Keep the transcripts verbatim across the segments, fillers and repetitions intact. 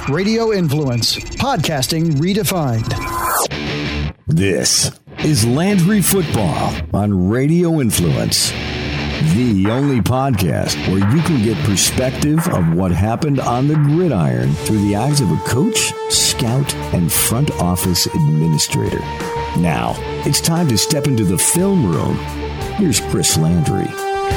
Radio Influence, podcasting redefined. This is Landry Football on Radio Influence, the only podcast where you can get perspective of what happened on the gridiron through the eyes of a coach, scout, and front office administrator. Now, it's time to step into the film room. Here's Chris Landry.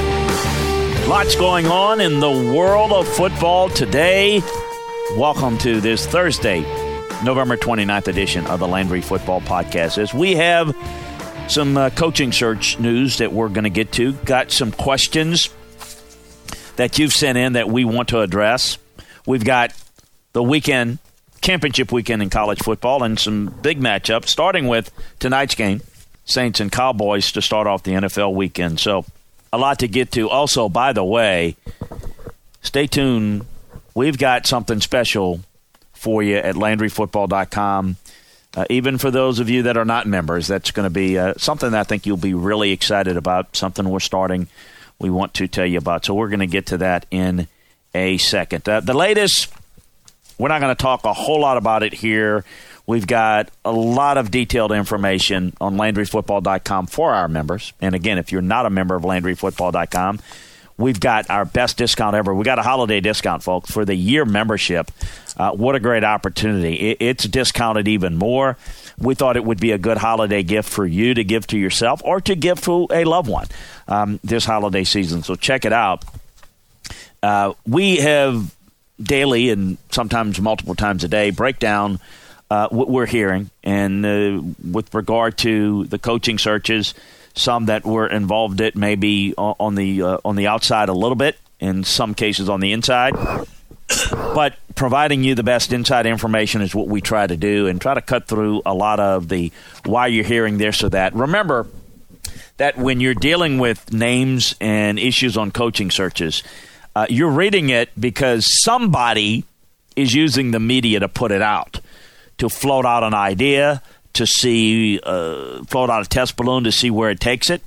Lots going on in the world of football today. Welcome to this Thursday, November twenty-ninth edition of the Landry Football Podcast. As we have some uh, coaching search news that we're going to get to, got some questions that you've sent in that we want to address. We've got the weekend, championship weekend in college football, and some big matchups, starting with tonight's game, Saints and Cowboys, to start off the N F L weekend. So a lot to get to. Also, by the way, stay tuned. We've got something special for you at Landry Football dot com. Uh, even for those of you that are not members, that's going to be uh, something that I think you'll be really excited about, something we're starting we want to tell you about. So we're going to get to that in a second. Uh, the latest, we're not going to talk a whole lot about it here. We've got a lot of detailed information on Landry Football dot com for our members. And again, if you're not a member of Landry Football dot com, we've got our best discount ever. We got a holiday discount, folks, for the year membership. Uh, what a great opportunity. It, it's discounted even more. We thought it would be a good holiday gift for you to give to yourself or to give to a loved one um, this holiday season. So check it out. Uh, we have daily and sometimes multiple times a day break down uh, what we're hearing. And uh, with regard to the coaching searches, some that were involved it maybe on the uh, on the outside a little bit, in some cases on the inside. But providing you the best inside information is what we try to do, and try to cut through a lot of the why you're hearing this or that. Remember that when you're dealing with names and issues on coaching searches, uh, you're reading it because somebody is using the media to put it out, to float out an idea, to see, uh, float out a test balloon to see where it takes it,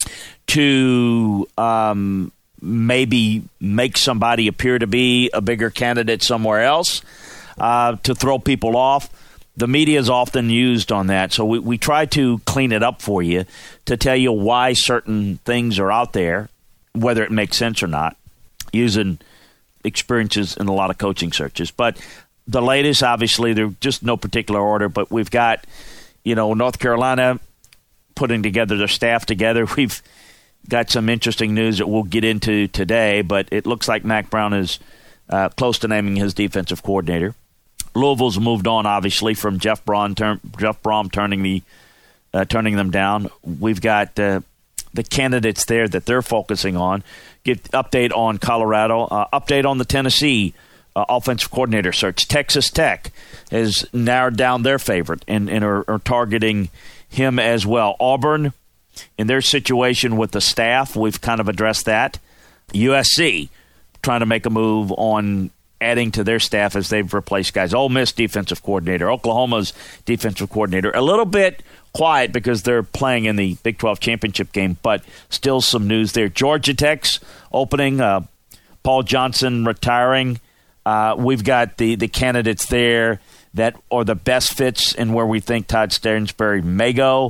to um, maybe make somebody appear to be a bigger candidate somewhere else, uh, to throw people off. The media is often used on that. So we, we try to clean it up for you to tell you why certain things are out there, whether it makes sense or not, using experiences in a lot of coaching searches. But the latest, obviously, they're just no particular order, but we've got, you know, North Carolina putting together their staff together. We've got some interesting news that we'll get into today, but it looks like Mack Brown is uh, close to naming his defensive coordinator. Louisville's moved on, obviously, from Jeff Brom, turn, Jeff Brom turning the uh, turning them down. We've got uh, the candidates there that they're focusing on. Get update on Colorado, uh, update on the Tennessee Uh, offensive coordinator search. Texas Tech has narrowed down their favorite and, and are, are targeting him as well. Auburn, in their situation with the staff, we've kind of addressed that. U S C trying to make a move on adding to their staff as they've replaced guys. Ole Miss defensive coordinator, Oklahoma's defensive coordinator. A little bit quiet because they're playing in the Big twelve championship game, but still some news there. Georgia Tech's opening, uh, Paul Johnson retiring. Uh, we've got the, the candidates there that are the best fits in where we think Todd Stansbury may go,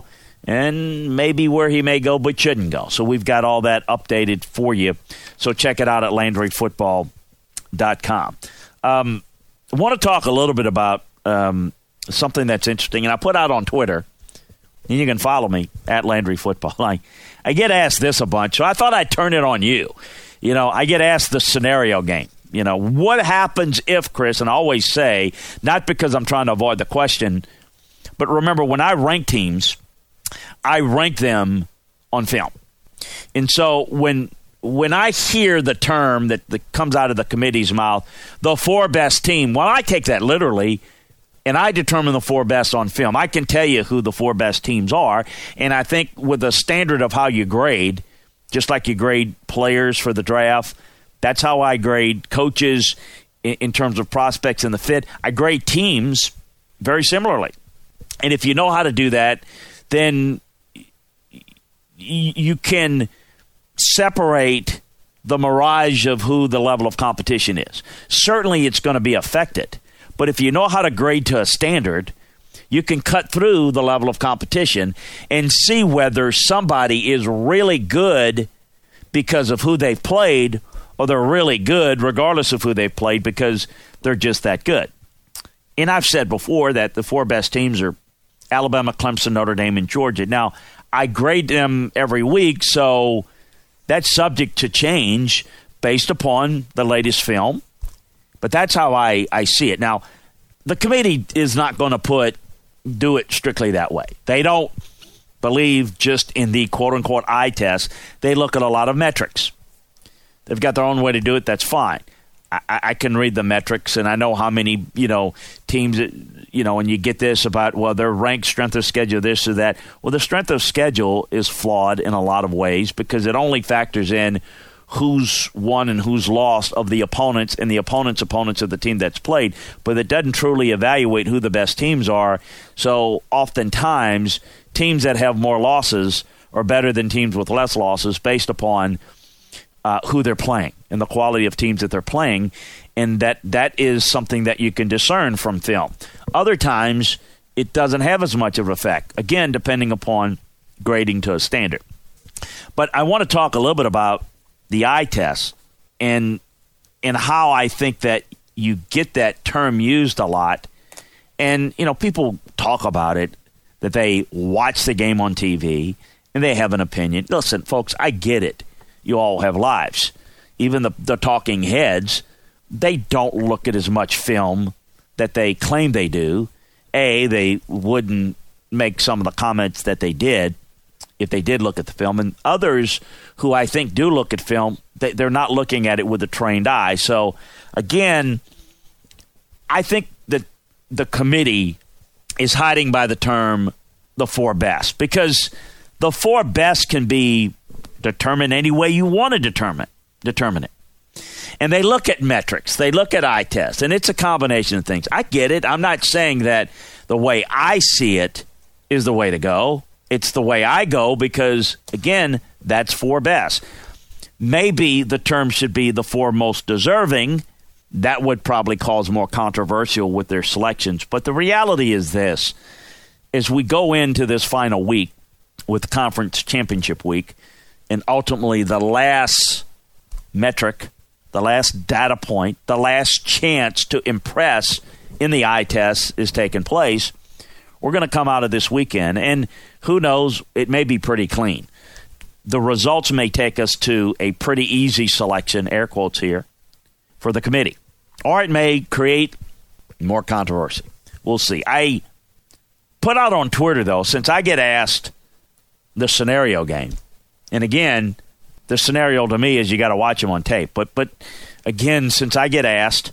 and maybe where he may go but shouldn't go. So we've got all that updated for you. So check it out at Landry Football dot com. Um, I want to talk a little bit about um, something that's interesting, and I put out on Twitter, and you can follow me at Landry Football. I, I get asked this a bunch, so I thought I'd turn it on you. You know, I get asked the scenario game. You know, what happens if, Chris, and I always say, not because I'm trying to avoid the question, but remember, when I rank teams, I rank them on film. And so when when I hear the term that, that comes out of the committee's mouth, the four best team, well, I take that literally, and I determine the four best on film. I can tell you who the four best teams are, and I think with the standard of how you grade, just like you grade players for the draft, that's how I grade coaches in, in terms of prospects and the fit. I grade teams very similarly. And if you know how to do that, then y- you can separate the mirage of who the level of competition is. Certainly it's going to be affected, But if you know how to grade to a standard, you can cut through the level of competition and see whether somebody is really good because of who they've played, or they're really good regardless of who they've played because they're just that good. And I've said before that the four best teams are Alabama, Clemson, Notre Dame, and Georgia. Now, I grade them every week, so that's subject to change based upon the latest film. But that's how I, I see it. Now, the committee is not going to put do it strictly that way. They don't believe just in the quote-unquote eye test. They look at a lot of metrics. They've got their own way to do it. That's fine. I, I can read the metrics, and I know how many, you know, teams, you know, and you get this about, well, their ranked strength of schedule, this or that. Well, the strength of schedule is flawed in a lot of ways because it only factors in who's won and who's lost of the opponents and the opponent's opponents of the team that's played, but it doesn't truly evaluate who the best teams are. So oftentimes, teams that have more losses are better than teams with less losses based upon uh, who they're playing and the quality of teams that they're playing, and that that is something that you can discern from film. Other times, it doesn't have as much of an effect, again, depending upon grading to a standard. But I want to talk a little bit about the eye test and and how I think that you get that term used a lot. And, you know, people talk about it, that they watch the game on T V and they have an opinion. Listen, folks, I get it. You all have lives. Even the, the talking heads, they don't look at as much film that they claim they do. A, they wouldn't make some of the comments that they did if they did look at the film. And others who I think do look at film, they, they're not looking at it with a trained eye. So, again, I think that the committee is hiding by the term the four best, because the four best can be determined any way you want to determine, determine it. And they look at metrics. They look at eye tests, and it's a combination of things. I get it. I'm not saying that the way I see it is the way to go. It's the way I go because, again, that's four best. Maybe the term should be the four most deserving. That would probably cause more controversial with their selections. But the reality is this. As we go into this final week with conference championship week, and ultimately the last metric, the last data point, the last chance to impress in the eye test is taking place, we're going to come out of this weekend, and who knows, it may be pretty clean. The results may take us to a pretty easy selection, air quotes here, for the committee. Or it may create more controversy. We'll see. I put out on Twitter, though, since I get asked the scenario game, and again, the scenario to me is you got to watch them on tape. But, but again, since I get asked,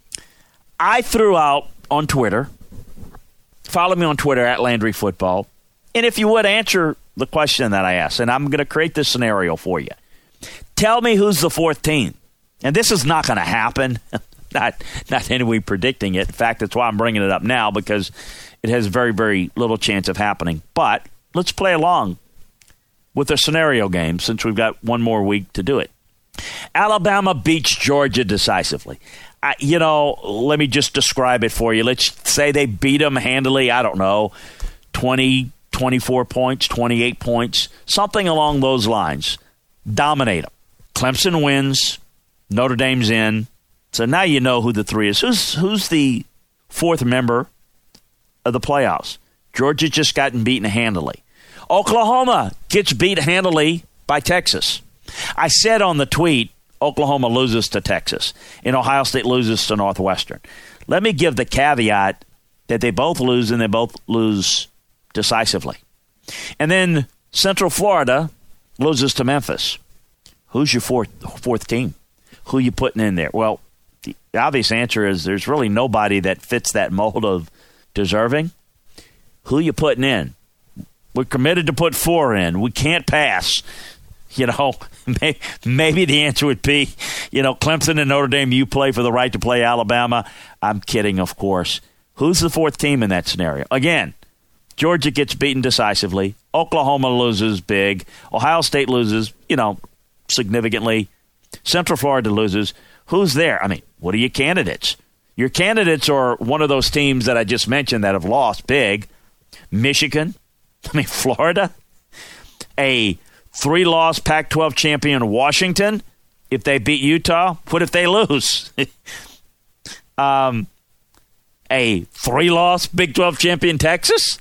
I threw out on Twitter, follow me on Twitter at Landry Football, and if you would answer the question that I asked, and I'm going to create this scenario for you. Tell me who's the fourth team. And this is not going to happen. not not anyway predicting it. In fact, that's why I'm bringing it up now, because it has very, very little chance of happening. But let's play along with a scenario game since we've got one more week to do it. Alabama beats Georgia decisively. I, you know, let me just describe it for you. Let's say they beat them handily, I don't know, twenty, twenty-four points, twenty-eight points, something along those lines. Dominate them. Clemson wins. Notre Dame's in. So now you know who the three is. Who's, who's the fourth member of the playoffs? Georgia just gotten beaten handily. Oklahoma gets beat handily by Texas. I said on the tweet, Oklahoma loses to Texas, and Ohio State loses to Northwestern. Let me give the caveat that they both lose, and they both lose decisively. And then Central Florida loses to Memphis. Who's your fourth, fourth team? Who you putting in there? Well, the obvious answer is there's really nobody that fits that mold of deserving. Who you putting in? We're committed to put four in. We can't pass. You know, maybe the answer would be, you know, Clemson and Notre Dame, you play for the right to play Alabama. I'm kidding, of course. Who's the fourth team in that scenario? Again, Georgia gets beaten decisively. Oklahoma loses big. Ohio State loses, you know, significantly. Central Florida loses. Who's there? I mean, what are your candidates? Your candidates are one of those teams that I just mentioned that have lost big. Michigan, I mean, Florida, a three-loss Pac twelve champion Washington. If they beat Utah, what if they lose? um, a three-loss Big twelve champion Texas.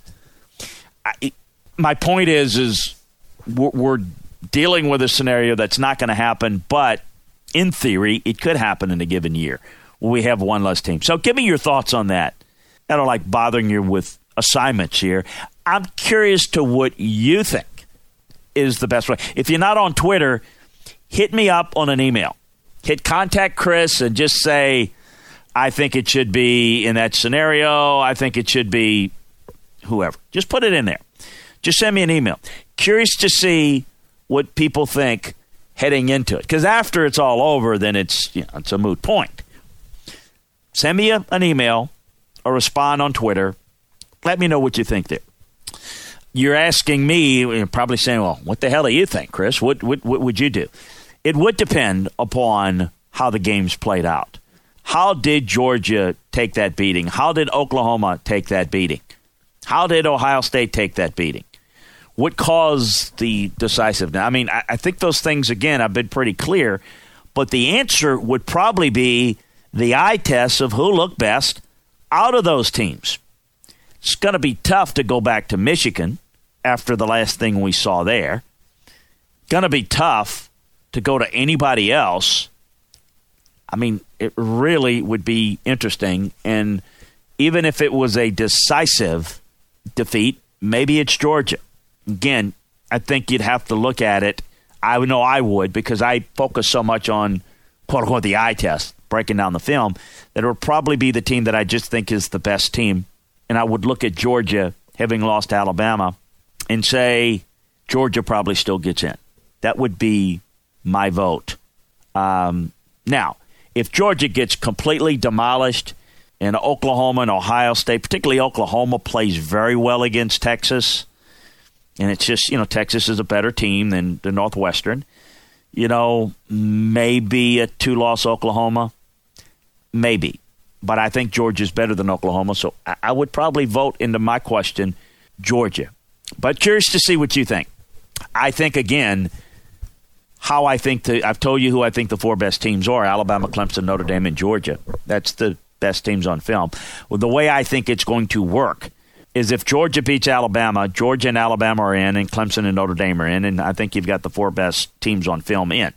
I, my point is, is we're, we're dealing with a scenario that's not going to happen, but in theory, it could happen in a given year. We have one less team. So give me your thoughts on that. I don't like bothering you with assignments here. I'm curious to what you think is the best way. If you're not on Twitter, hit me up on an email. Hit contact Chris and just say, I think it should be in that scenario. I think it should be whoever. Just put it in there. Just send me an email. Curious to see what people think heading into it. Because after it's all over, then it's, you know, it's a moot point. Send me a, an email or respond on Twitter. Let me know what you think there. You're asking me, you're probably saying, well, what the hell do you think, Chris? What, what, what would you do? It would depend upon how the games played out. How did Georgia take that beating? How did Oklahoma take that beating? How did Ohio State take that beating? What caused the decisiveness? I mean, I, I think those things, again, have been pretty clear, but the answer would probably be the eye test of who looked best out of those teams. It's going to be tough to go back to Michigan after the last thing we saw there. Going to be tough to go to anybody else. I mean, it really would be interesting. And even if it was a decisive defeat, maybe it's Georgia. Again, I think you'd have to look at it. I know I would, because I focus so much on, quote unquote, the eye test, breaking down the film, that it would probably be the team that I just think is the best team. And I would look at Georgia, having lost to Alabama, and say Georgia probably still gets in. That would be my vote. Um, now, if Georgia gets completely demolished and Oklahoma and Ohio State, particularly Oklahoma, plays very well against Texas, and it's just, you know, Texas is a better team than the Northwestern, you know, maybe a two-loss Oklahoma, maybe. But I think Georgia's better than Oklahoma, so I would probably vote into my question Georgia. But curious to see what you think. I think, again, how I think the, I've told you who I think the four best teams are: Alabama, Clemson, Notre Dame, and Georgia. That's the best teams on film. Well, the way I think it's going to work is if Georgia beats Alabama, Georgia and Alabama are in, and Clemson and Notre Dame are in, and I think you've got the four best teams on film in.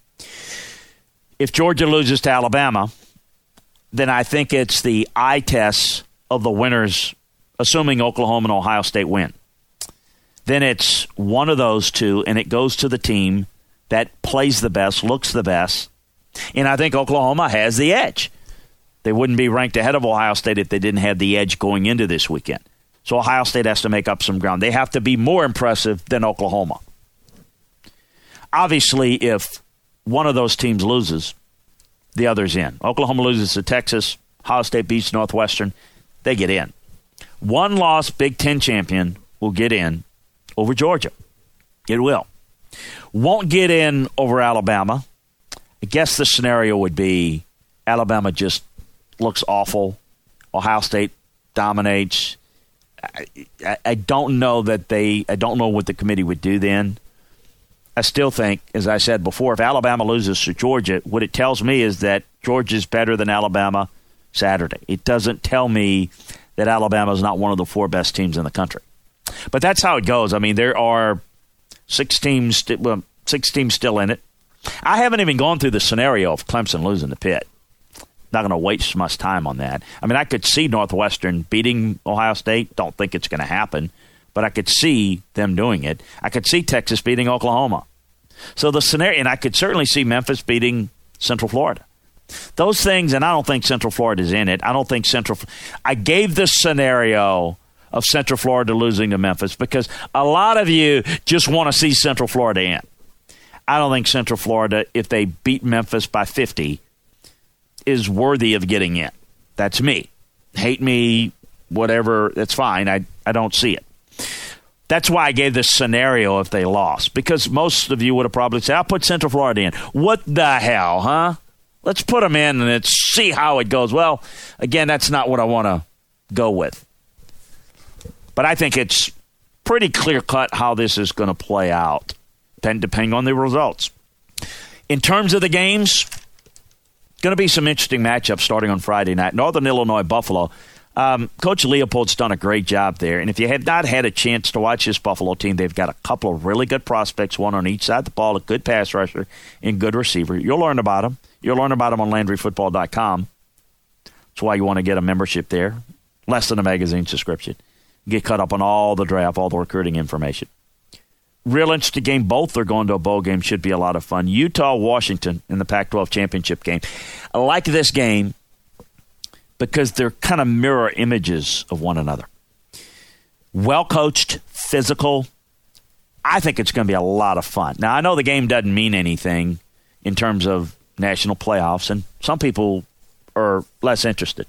If Georgia loses to Alabama, then I think it's the eye test of the winners, assuming Oklahoma and Ohio State win. Then it's one of those two, and it goes to the team that plays the best, looks the best, and I think Oklahoma has the edge. They wouldn't be ranked ahead of Ohio State if they didn't have the edge going into this weekend. So Ohio State has to make up some ground. They have to be more impressive than Oklahoma. Obviously, if one of those teams loses, the other's in. Oklahoma loses to Texas, Ohio State beats Northwestern, they get in. One loss Big Ten champion will get in over Georgia. It will. Won't get in over Alabama. I guess the scenario would be Alabama just looks awful. Ohio State dominates. I, I, I don't know that they, I don't know what the committee would do then. I still think, as I said before, if Alabama loses to Georgia, what it tells me is that Georgia's better than Alabama Saturday. It doesn't tell me that Alabama is not one of the four best teams in the country. But that's how it goes. I mean, there are six teams, well, six teams still in it. I haven't even gone through the scenario of Clemson losing to Pitt. Not going to waste much time on that. I mean, I could see Northwestern beating Ohio State. Don't think it's going to happen. But I could see them doing it. I could see Texas beating Oklahoma. So the scenario, and I could certainly see Memphis beating Central Florida. Those things, and I don't think Central Florida's in it. I don't think Central – I gave this scenario of Central Florida losing to Memphis because a lot of you just want to see Central Florida in. I don't think Central Florida, if they beat Memphis by fifty, is worthy of getting in. That's me. Hate me, whatever, that's fine. I, I don't see it. That's why I gave this scenario if they lost, because most of you would have probably said, I'll put Central Florida in. What the hell, huh? Let's put them in and let's see how it goes. Well, again, that's not what I want to go with. But I think it's pretty clear-cut how this is going to play out, depending on the results. In terms of the games, going to be some interesting matchups starting on Friday night. Northern Illinois, Buffalo. Um, Coach Leopold's done a great job there. And if you have not had a chance to watch this Buffalo team, they've got a couple of really good prospects, one on each side of the ball, a good pass rusher and good receiver. You'll learn about them. You'll learn about them on Landry Football dot com. That's why you want to get a membership there. Less than a magazine subscription. Get caught up on all the draft, all the recruiting information. Real interesting game. Both are going to a bowl game. Should be a lot of fun. Utah, Washington in the Pac twelve championship game. I like this game because they're kind of mirror images of one another. Well-coached, physical. I think it's going to be a lot of fun. Now, I know the game doesn't mean anything in terms of national playoffs, and some people are less interested.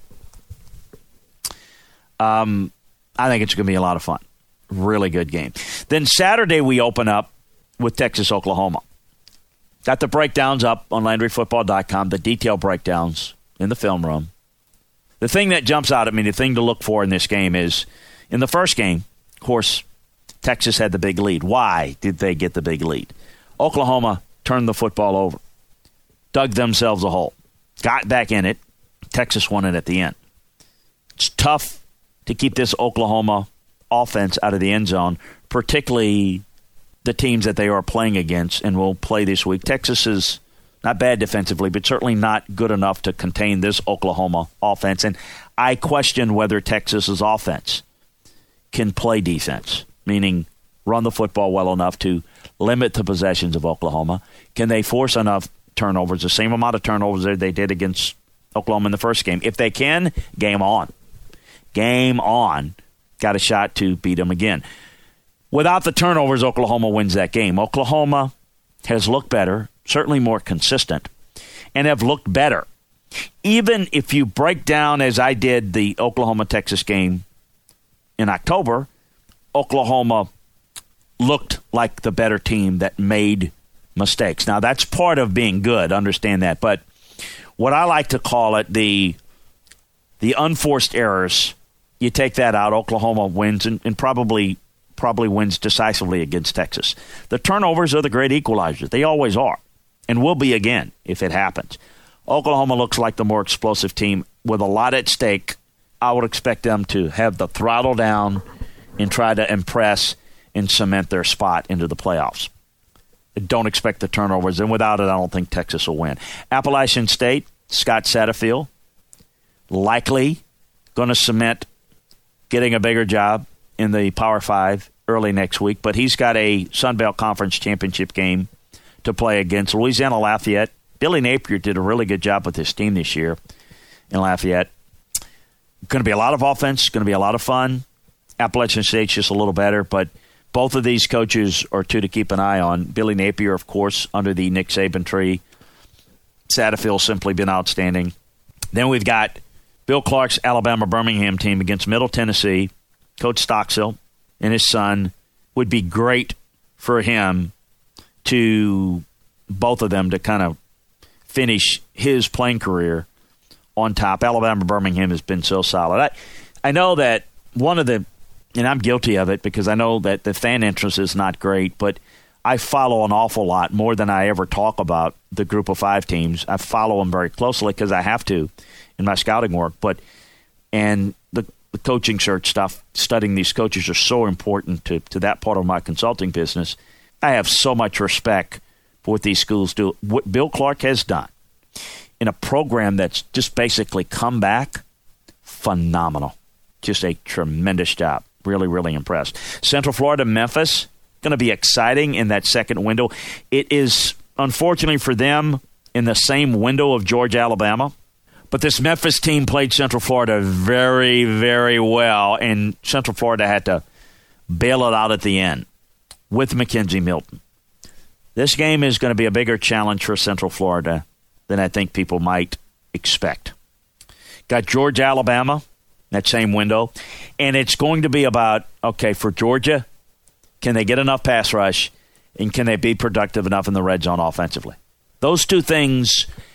Um, I think it's going to be a lot of fun. Really good game. Then Saturday we open up with Texas, Oklahoma. Got the breakdowns up on Landry Football dot com, the detailed breakdowns in the film room. The thing that jumps out at me, the thing to look for in this game is, in the first game, of course, Texas had the big lead. Why did they get the big lead? Oklahoma turned the football over, dug themselves a hole, got back in it. Texas won it at the end. It's tough to keep this Oklahoma offense out of the end zone, particularly the teams that they are playing against and will play this week. Texas is not bad defensively, but certainly not good enough to contain this Oklahoma offense. And I question whether Texas's offense can play defense, meaning run the football well enough to limit the possessions of Oklahoma. Can they force enough turnovers, the same amount of turnovers that they did against Oklahoma in the first game? If they can, game on. Game on. Got a shot to beat them again. Without the turnovers, Oklahoma wins that game. Oklahoma has looked better, certainly more consistent, and have looked better. Even if you break down, as I did, the Oklahoma-Texas game in October, Oklahoma looked like the better team that made mistakes. Now, that's part of being good, understand that. But what I like to call it, the the unforced errors, you take that out, Oklahoma wins and, and probably probably wins decisively against Texas. The turnovers are the great equalizers. They always are and will be again if it happens. Oklahoma looks like the more explosive team with a lot at stake. I would expect them to have the throttle down and try to impress and cement their spot into the playoffs. Don't expect the turnovers, and without it, I don't think Texas will win. Appalachian State, Scott Satterfield, likely going to cement getting a bigger job in the Power Five early next week, but he's got a Sun Belt Conference championship game to play against Louisiana Lafayette. Billy Napier did a really good job with his team this year in Lafayette. Going to be a lot of offense, going to be a lot of fun. Appalachian State's just a little better, but both of these coaches are two to keep an eye on. Billy Napier, of course, under the Nick Saban tree. Satterfield's simply been outstanding. Then we've got Bill Clark's Alabama-Birmingham team against Middle Tennessee. Coach Stockstill and his son, would be great for him to, both of them, to kind of finish his playing career on top. Alabama-Birmingham has been so solid. I, I know that one of the, and I'm guilty of it because I know that the fan interest is not great, but I follow an awful lot, more than I ever talk about the group of five teams. I follow them very closely because I have to in my scouting work. But and the, the coaching search stuff, studying these coaches are so important to, to that part of my consulting business. I have so much respect for what these schools do. What Bill Clark has done in a program that's just basically come back, phenomenal. Just a tremendous job. Really, really impressed. Central Florida, Memphis, going to be exciting in that second window. It is, unfortunately for them, in the same window of Georgia, Alabama. But this Memphis team played Central Florida very, very well, and Central Florida had to bail it out at the end with Mackenzie Milton. This game is going to be a bigger challenge for Central Florida than I think people might expect. Got Georgia, Alabama, that same window. And it's going to be about, okay, for Georgia, can they get enough pass rush, and can they be productive enough in the red zone offensively? Those two things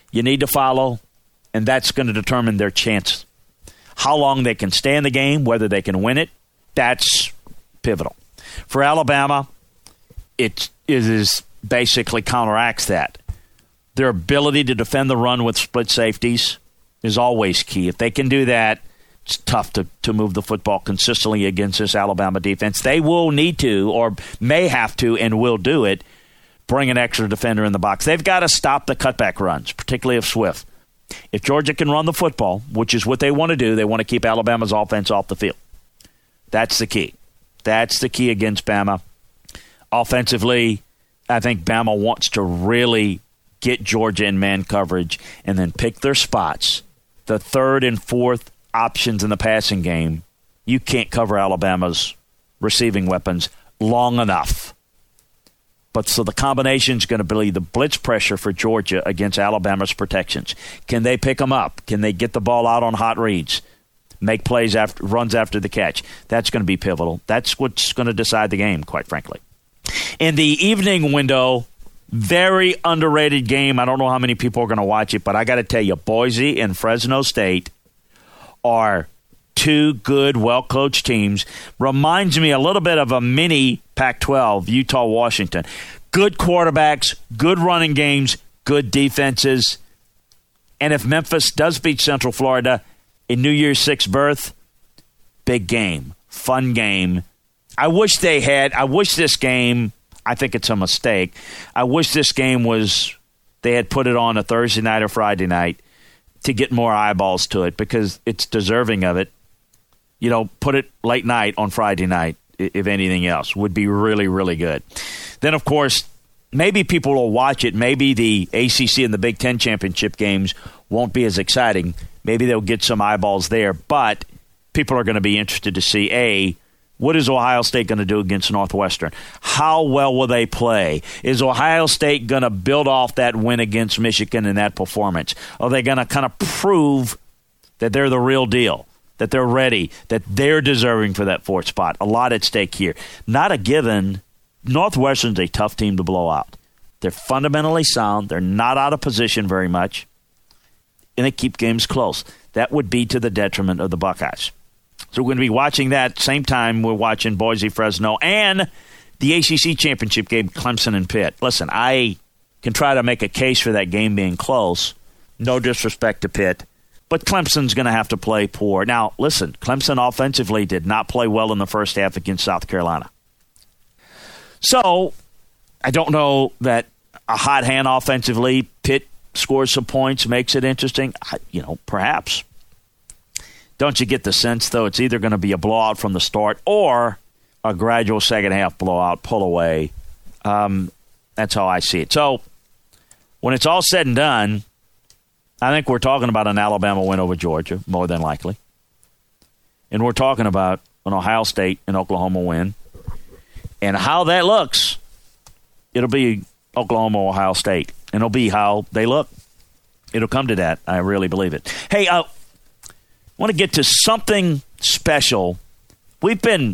you need to follow, and that's going to determine their chance. How long they can stay in the game, whether they can win it, that's pivotal. For Alabama, it, it is basically counteracts that. Their ability to defend the run with split safeties is always key. If they can do that, it's tough to, to move the football consistently against this Alabama defense. They will need to, or may have to, and will do it, bring an extra defender in the box. They've got to stop the cutback runs, particularly of Swift. If Georgia can run the football, which is what they want to do, they want to keep Alabama's offense off the field. That's the key. That's the key against Bama. Offensively, I think Bama wants to really get Georgia in man coverage and then pick their spots. The third and fourth options in the passing game, you can't cover Alabama's receiving weapons long enough. But so the combination is going to be the blitz pressure for Georgia against Alabama's protections. Can they pick them up? Can they get the ball out on hot reads? Make plays after runs after the catch? That's going to be pivotal. That's what's going to decide the game, quite frankly. In the evening window, very underrated game. I don't know how many people are going to watch it, but I got to tell you, Boise and Fresno State are two good, well-coached teams. Reminds me a little bit of a mini Pac twelve, Utah-Washington. Good quarterbacks, good running games, good defenses. And if Memphis does beat Central Florida in New Year's Six berth, big game, fun game. I wish they had, I wish this game, I think it's a mistake. I wish this game was, they had put it on a Thursday night or Friday night to get more eyeballs to it because it's deserving of it. You know, put it late night on Friday night, if anything else, would be really, really good. Then, of course, maybe people will watch it. Maybe the A C C and the Big Ten championship games won't be as exciting. Maybe they'll get some eyeballs there. But people are going to be interested to see, A, what is Ohio State going to do against Northwestern? How well will they play? Is Ohio State going to build off that win against Michigan and that performance? Are they going to kind of prove that they're the real deal, that they're ready, that they're deserving for that fourth spot? A lot at stake here. Not a given. Northwestern's a tough team to blow out. They're fundamentally sound. They're not out of position very much. And they keep games close. That would be to the detriment of the Buckeyes. So we're going to be watching that. Same time we're watching Boise, Fresno, and the A C C championship game, Clemson and Pitt. Listen, I can try to make a case for that game being close. No disrespect to Pitt. But Clemson's going to have to play poor. Now, listen, Clemson offensively did not play well in the first half against South Carolina. So I don't know that a hot hand offensively, Pitt scores some points, makes it interesting. You know, perhaps. Don't you get the sense, though, it's either going to be a blowout from the start or a gradual second-half blowout, pull away. Um, that's how I see it. So when it's all said and done, I think we're talking about an Alabama win over Georgia, more than likely. And we're talking about an Ohio State and Oklahoma win. And how that looks, it'll be Oklahoma, Ohio State. And it'll be how they look. It'll come to that. I really believe it. Hey, uh, I want to get to something special. We've been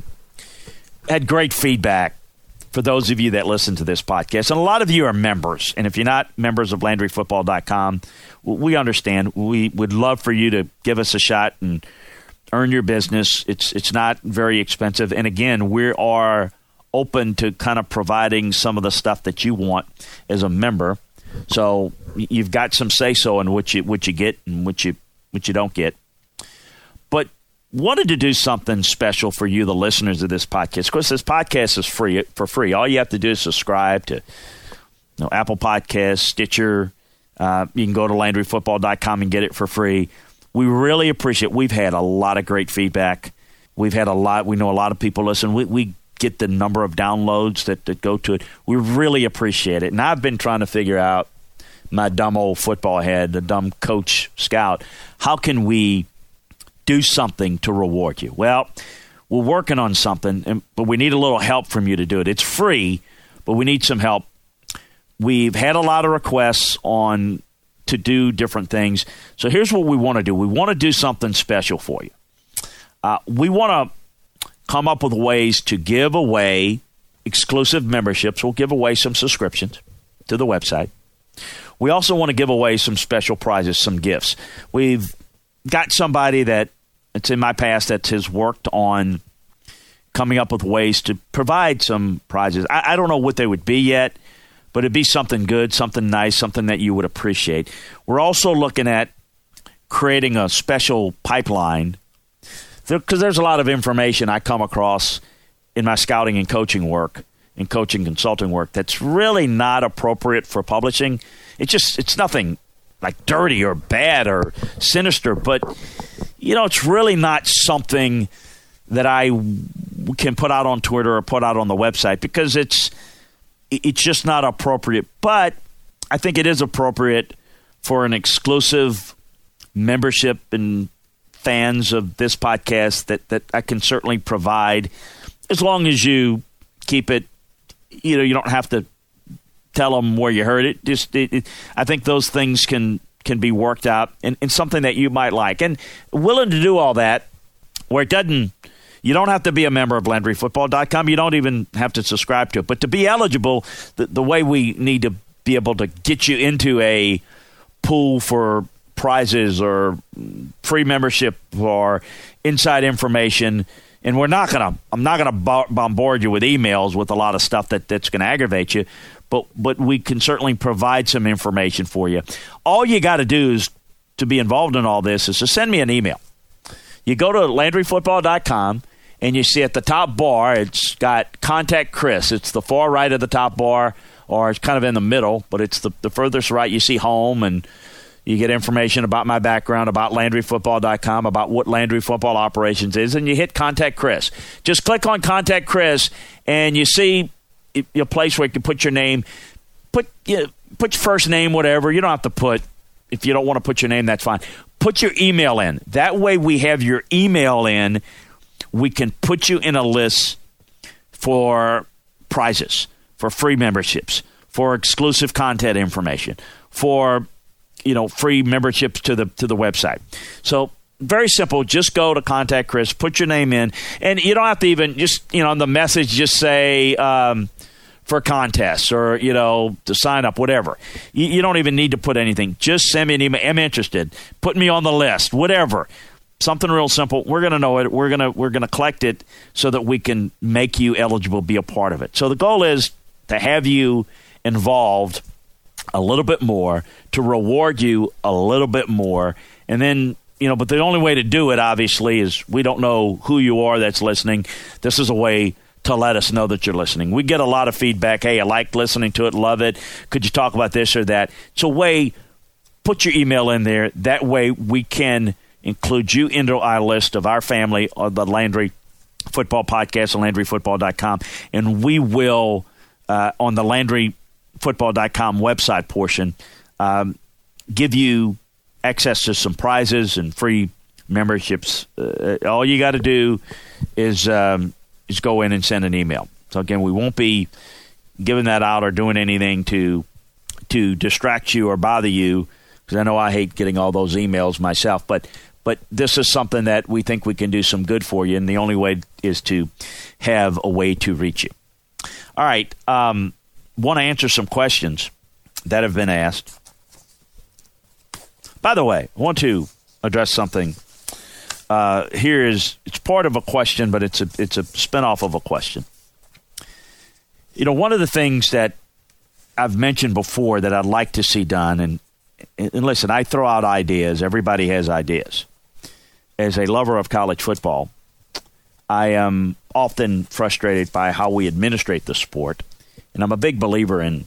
had great feedback for those of you that listen to this podcast. And a lot of you are members. And if you're not members of Landry Football dot com, we understand. We would love for you to give us a shot and earn your business. It's it's not very expensive. And again, we are open to kind of providing some of the stuff that you want as a member. So you've got some say-so in what you what you get and what you what you don't get. But wanted to do something special for you, the listeners of this podcast. Of course, this podcast is free for free. All you have to do is subscribe to you know, Apple Podcasts, Stitcher. Uh, you can go to Landry Football dot com and get it for free. We really appreciate it. We've had a lot of great feedback. We've had a lot. We know a lot of people listen. We, we get the number of downloads that, that go to it. We really appreciate it. And I've been trying to figure out, my dumb old football head, the dumb coach scout, how can we do something to reward you? Well, we're working on something, but we need a little help from you to do it. It's free, but we need some help. We've had a lot of requests on to do different things. So here's what we want to do. We want to do something special for you. Uh, we want to come up with ways to give away exclusive memberships. We'll give away some subscriptions to the website. We also want to give away some special prizes, some gifts. We've got somebody that it's in my past that has worked on coming up with ways to provide some prizes. I, I don't know what they would be yet, but it'd be something good, something nice, something that you would appreciate. We're also looking at creating a special pipeline because there's a lot of information I come across in my scouting and coaching work and coaching consulting work that's really not appropriate for publishing. It's just, it's nothing like dirty or bad or sinister, but, you know, it's really not something that I can put out on Twitter or put out on the website because it's, it's just not appropriate. But I think it is appropriate for an exclusive membership and fans of this podcast that, that I can certainly provide as long as you keep it, you know, you don't have to tell them where you heard it. Just, it, it, I think those things can, can be worked out in, in something that you might like. And willing to do all that where it doesn't, you don't have to be a member of Landry Football dot com. You don't even have to subscribe to it. But to be eligible, the, the way we need to be able to get you into a pool for prizes or free membership or inside information, and we're not going to, I'm not going to bombard you with emails with a lot of stuff that, that's going to aggravate you, but, but we can certainly provide some information for you. All you got to do is to be involved in all this is to send me an email. You go to Landry Football dot com, and you see at the top bar, it's got Contact Chris. It's the far right of the top bar, or it's kind of in the middle, but it's the, the furthest right. You see home, and you get information about my background, about Landry Football dot com, about what Landry Football Operations is, and you hit Contact Chris. Just click on Contact Chris, and you see a place where you can put your name. Put, you know, put your first name, whatever. You don't have to put, if you don't want to put your name, that's fine. Put your email in. That way we have your email in. We can put you in a list for prizes, for free memberships, for exclusive content information, for, you know, free memberships to the to the website. So very simple. Just go to Contact Chris, put your name in, and you don't have to even just, you know, on the message just say um, for contests or, you know, to sign up, whatever. You, you don't even need to put anything. Just send me an email. I'm interested. Put me on the list, whatever. Something real simple. We're going to know it. We're going to we're going to collect it so that we can make you eligible, be a part of it. So the goal is to have you involved a little bit more, to reward you a little bit more, and then, you know, but the only way to do it, obviously, is we don't know who you are that's listening. This is a way to let us know that you're listening. We get a lot of feedback. Hey, I like listening to it, love it. Could you talk about this or that? It's a way, put your email in there. That way we can include you into our list of our family of the Landry Football Podcast on Landry Football dot com. And we will, uh, on the Landry Football dot com website portion, um, give you access to some prizes and free memberships. Uh, all you got to do is um, is go in and send an email. So, again, we won't be giving that out or doing anything to to distract you or bother you, because I know I hate getting all those emails myself. But But this is something that we think we can do some good for you, and the only way is to have a way to reach you. All right. Um, want to answer some questions that have been asked. By the way, I want to address something. Uh, here is, it's part of a question, but it's a, it's a spinoff of a question. You know, one of the things that I've mentioned before that I'd like to see done, and, and listen, I throw out ideas. Everybody has ideas. As a lover of college football, I am often frustrated by how we administrate the sport. And I'm a big believer in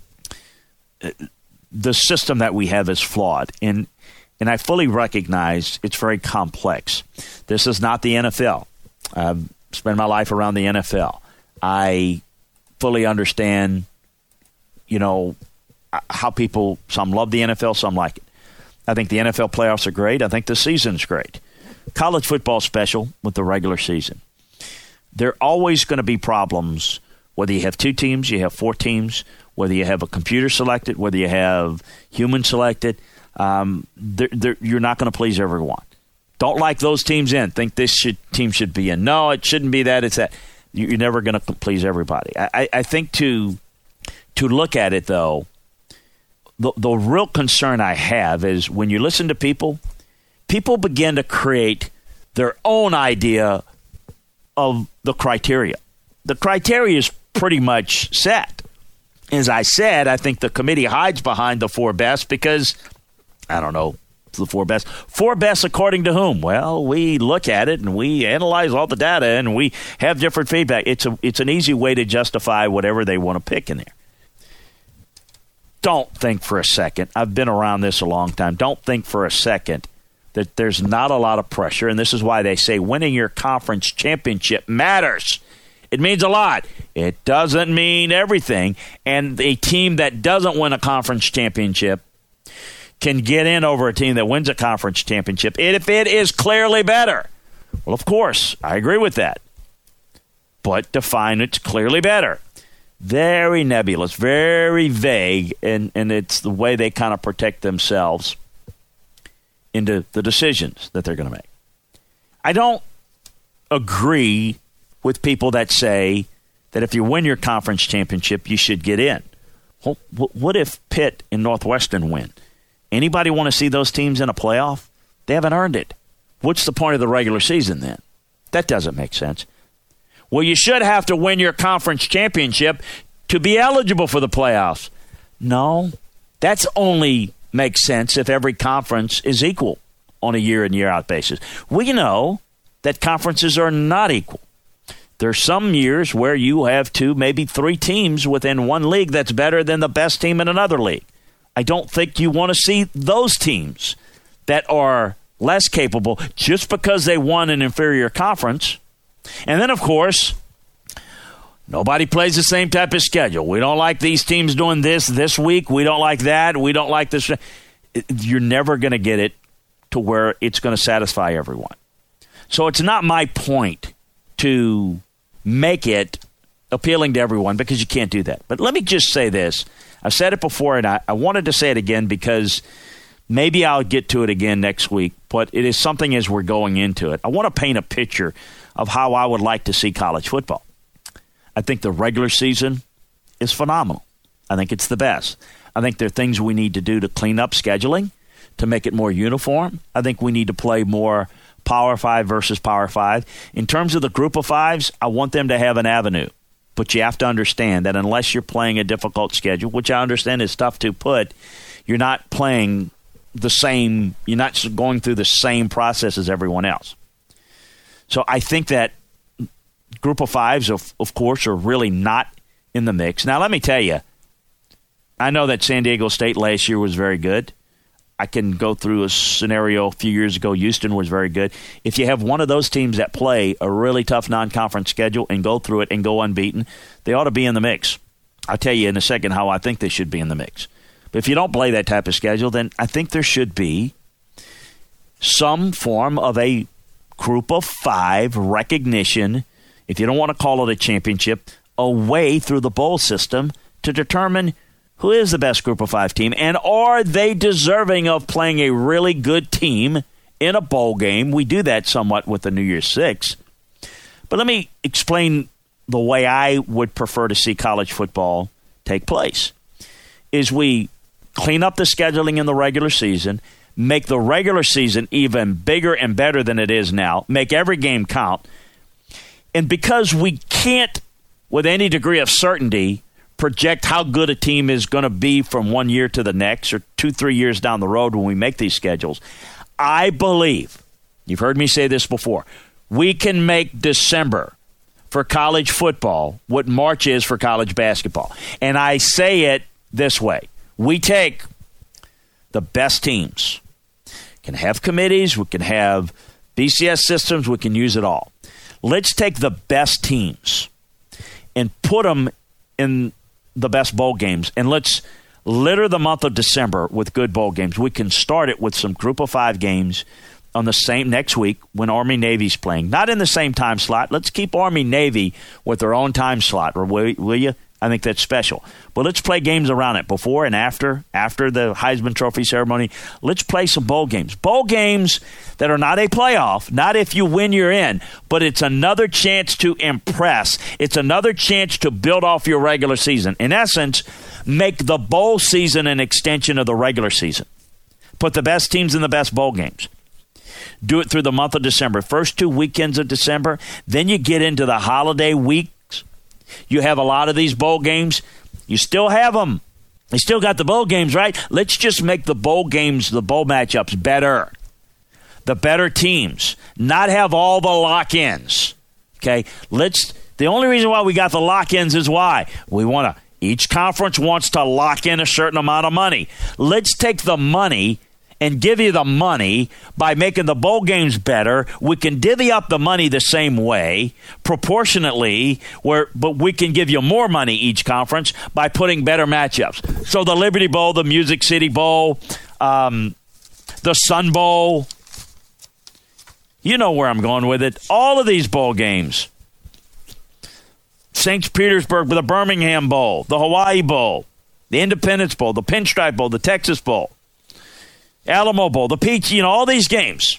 the system that we have is flawed. And, and I fully recognize it's very complex. This is not the N F L. I've spent my life around the N F L. I fully understand, you know, how people, some love the N F L, some like it. I think the N F L playoffs are great. I think the season's great. College football special with the regular season. There are always going to be problems, whether you have two teams, you have four teams, whether you have a computer selected, whether you have human selected. Um, they're, they're, you're not going to please everyone. Don't like those teams in. Think this should, team should be in. No, it shouldn't be that. It's that. You're never going to please everybody. I, I think to to look at it, though, the, the real concern I have is when you listen to people, people begin to create their own idea of the criteria. The criteria is pretty much set. As I said, I think the committee hides behind the four best because, I don't know, the four best. Four best according to whom? Well, we look at it and we analyze all the data and we have different feedback. It's a it's an easy way to justify whatever they want to pick in there. Don't think for a second, I've been around this a long time, don't think for a second that there's not a lot of pressure, and this is why they say winning your conference championship matters. It means a lot. It doesn't mean everything, and a team that doesn't win a conference championship can get in over a team that wins a conference championship if it is clearly better. Well, of course, I agree with that. But define it's clearly better. Very nebulous, very vague, and, and it's the way they kind of protect themselves into the decisions that they're going to make. I don't agree with people that say that if you win your conference championship, you should get in. Well, what if Pitt and Northwestern win? Anybody want to see those teams in a playoff? They haven't earned it. What's the point of the regular season then? That doesn't make sense. Well, you should have to win your conference championship to be eligible for the playoffs. No, that's only makes sense if every conference is equal on a year in, year out basis. We know that conferences are not equal. There's some years where you have two, maybe three teams within one league that's better than the best team in another league. I don't think you want to see those teams that are less capable just because they won an inferior conference. And then, of course, nobody plays the same type of schedule. We don't like these teams doing this this week. We don't like that. We don't like this. You're never going to get it to where it's going to satisfy everyone. So it's not my point to make it appealing to everyone because you can't do that. But let me just say this. I've said it before, and I, I wanted to say it again because maybe I'll get to it again next week, but it is something as we're going into it. I want to paint a picture of how I would like to see college football. I think the regular season is phenomenal. I think it's the best. I think there are things we need to do to clean up scheduling, to make it more uniform. I think we need to play more Power Five versus Power Five. In terms of the group of fives, I want them to have an avenue. But you have to understand that unless you're playing a difficult schedule, which I understand is tough to put, you're not playing the same, you're not going through the same process as everyone else. So I think that group of fives, of, of course, are really not in the mix. Now, let me tell you, I know that San Diego State last year was very good. I can go through a scenario a few years ago. Houston was very good. If you have one of those teams that play a really tough non-conference schedule and go through it and go unbeaten, they ought to be in the mix. I'll tell you in a second how I think they should be in the mix. But if you don't play that type of schedule, then I think there should be some form of a group of five recognition, if you don't want to call it a championship, a way through the bowl system to determine who is the best group of five team, and are they deserving of playing a really good team in a bowl game? We do that somewhat with the New Year's Six. But let me explain the way I would prefer to see college football take place. Is we clean up the scheduling in the regular season, make the regular season even bigger and better than it is now, make every game count. And because we can't, with any degree of certainty, project how good a team is going to be from one year to the next or two, three years down the road when we make these schedules, I believe, you've heard me say this before, we can make December for college football what March is for college basketball. And I say it this way. We take the best teams, can have committees, we can have B C S systems, we can use it all. Let's take the best teams and put them in the best bowl games, and let's litter the month of December with good bowl games. We can start it with some group of five games on the same next week when Army-Navy's playing. Not in the same time slot. Let's keep Army-Navy with their own time slot, or will, will you? I think that's special. But let's play games around it before and after, after the Heisman Trophy ceremony. Let's play some bowl games. Bowl games that are not a playoff, not if you win, you're in, but it's another chance to impress. It's another chance to build off your regular season. In essence, make the bowl season an extension of the regular season. Put the best teams in the best bowl games. Do it through the month of December. First two weekends of December. Then you get into the holiday weeks. You have a lot of these bowl games. You still have them. You still got the bowl games, right? Let's just make the bowl games, the bowl matchups better. The better teams. Not have all the lock-ins. Okay? Let's. The only reason why we got the lock-ins is why? We want to. Each conference wants to lock in a certain amount of money. Let's take the money and give you the money by making the bowl games better. We can divvy up the money the same way, proportionately, where but we can give you more money each conference by putting better matchups. So the Liberty Bowl, the Music City Bowl, um, the Sun Bowl, you know where I'm going with it. All of these bowl games. Saint Petersburg with the Birmingham Bowl, the Hawaii Bowl, the Independence Bowl, the Pinstripe Bowl, the Texas Bowl, Alamo Bowl, the Peach, you know, all these games.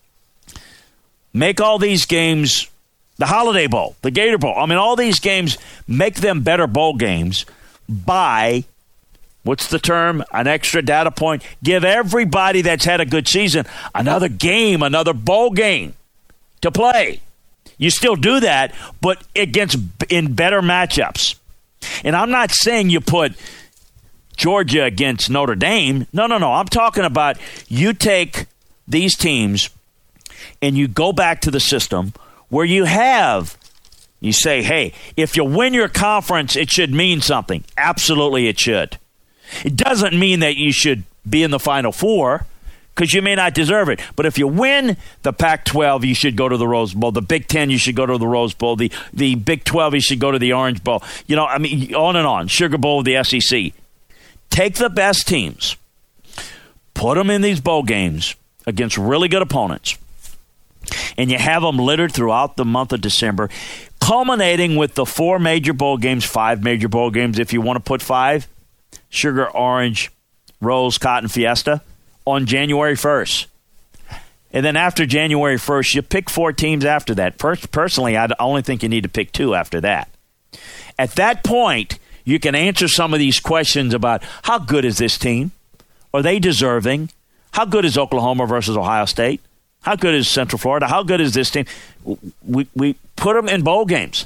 Make all these games, the Holiday Bowl, the Gator Bowl. I mean, all these games, make them better bowl games by, what's the term? An extra data point. Give everybody that's had a good season another game, another bowl game to play. You still do that, but against in better matchups. And I'm not saying you put Georgia against Notre Dame. No, no, no. I'm talking about you take these teams and you go back to the system where you have, you say, hey, if you win your conference, it should mean something. Absolutely it should. It doesn't mean that you should be in the Final Four because you may not deserve it. But if you win the Pac twelve, you should go to the Rose Bowl. The Big Ten, you should go to the Rose Bowl. The, the Big twelve, you should go to the Orange Bowl. You know, I mean, on and on. Sugar Bowl with the S E C. Take the best teams, put them in these bowl games against really good opponents, and you have them littered throughout the month of December, culminating with the four major bowl games, five major bowl games if you want to put five, Sugar, Orange, Rose, Cotton, Fiesta, on January first. And then after January first, you pick four teams after that. First, personally, I only think you need to pick two after that. At that point, you can answer some of these questions about how good is this team? Are they deserving? How good is Oklahoma versus Ohio State? How good is Central Florida? How good is this team? We we put them in bowl games.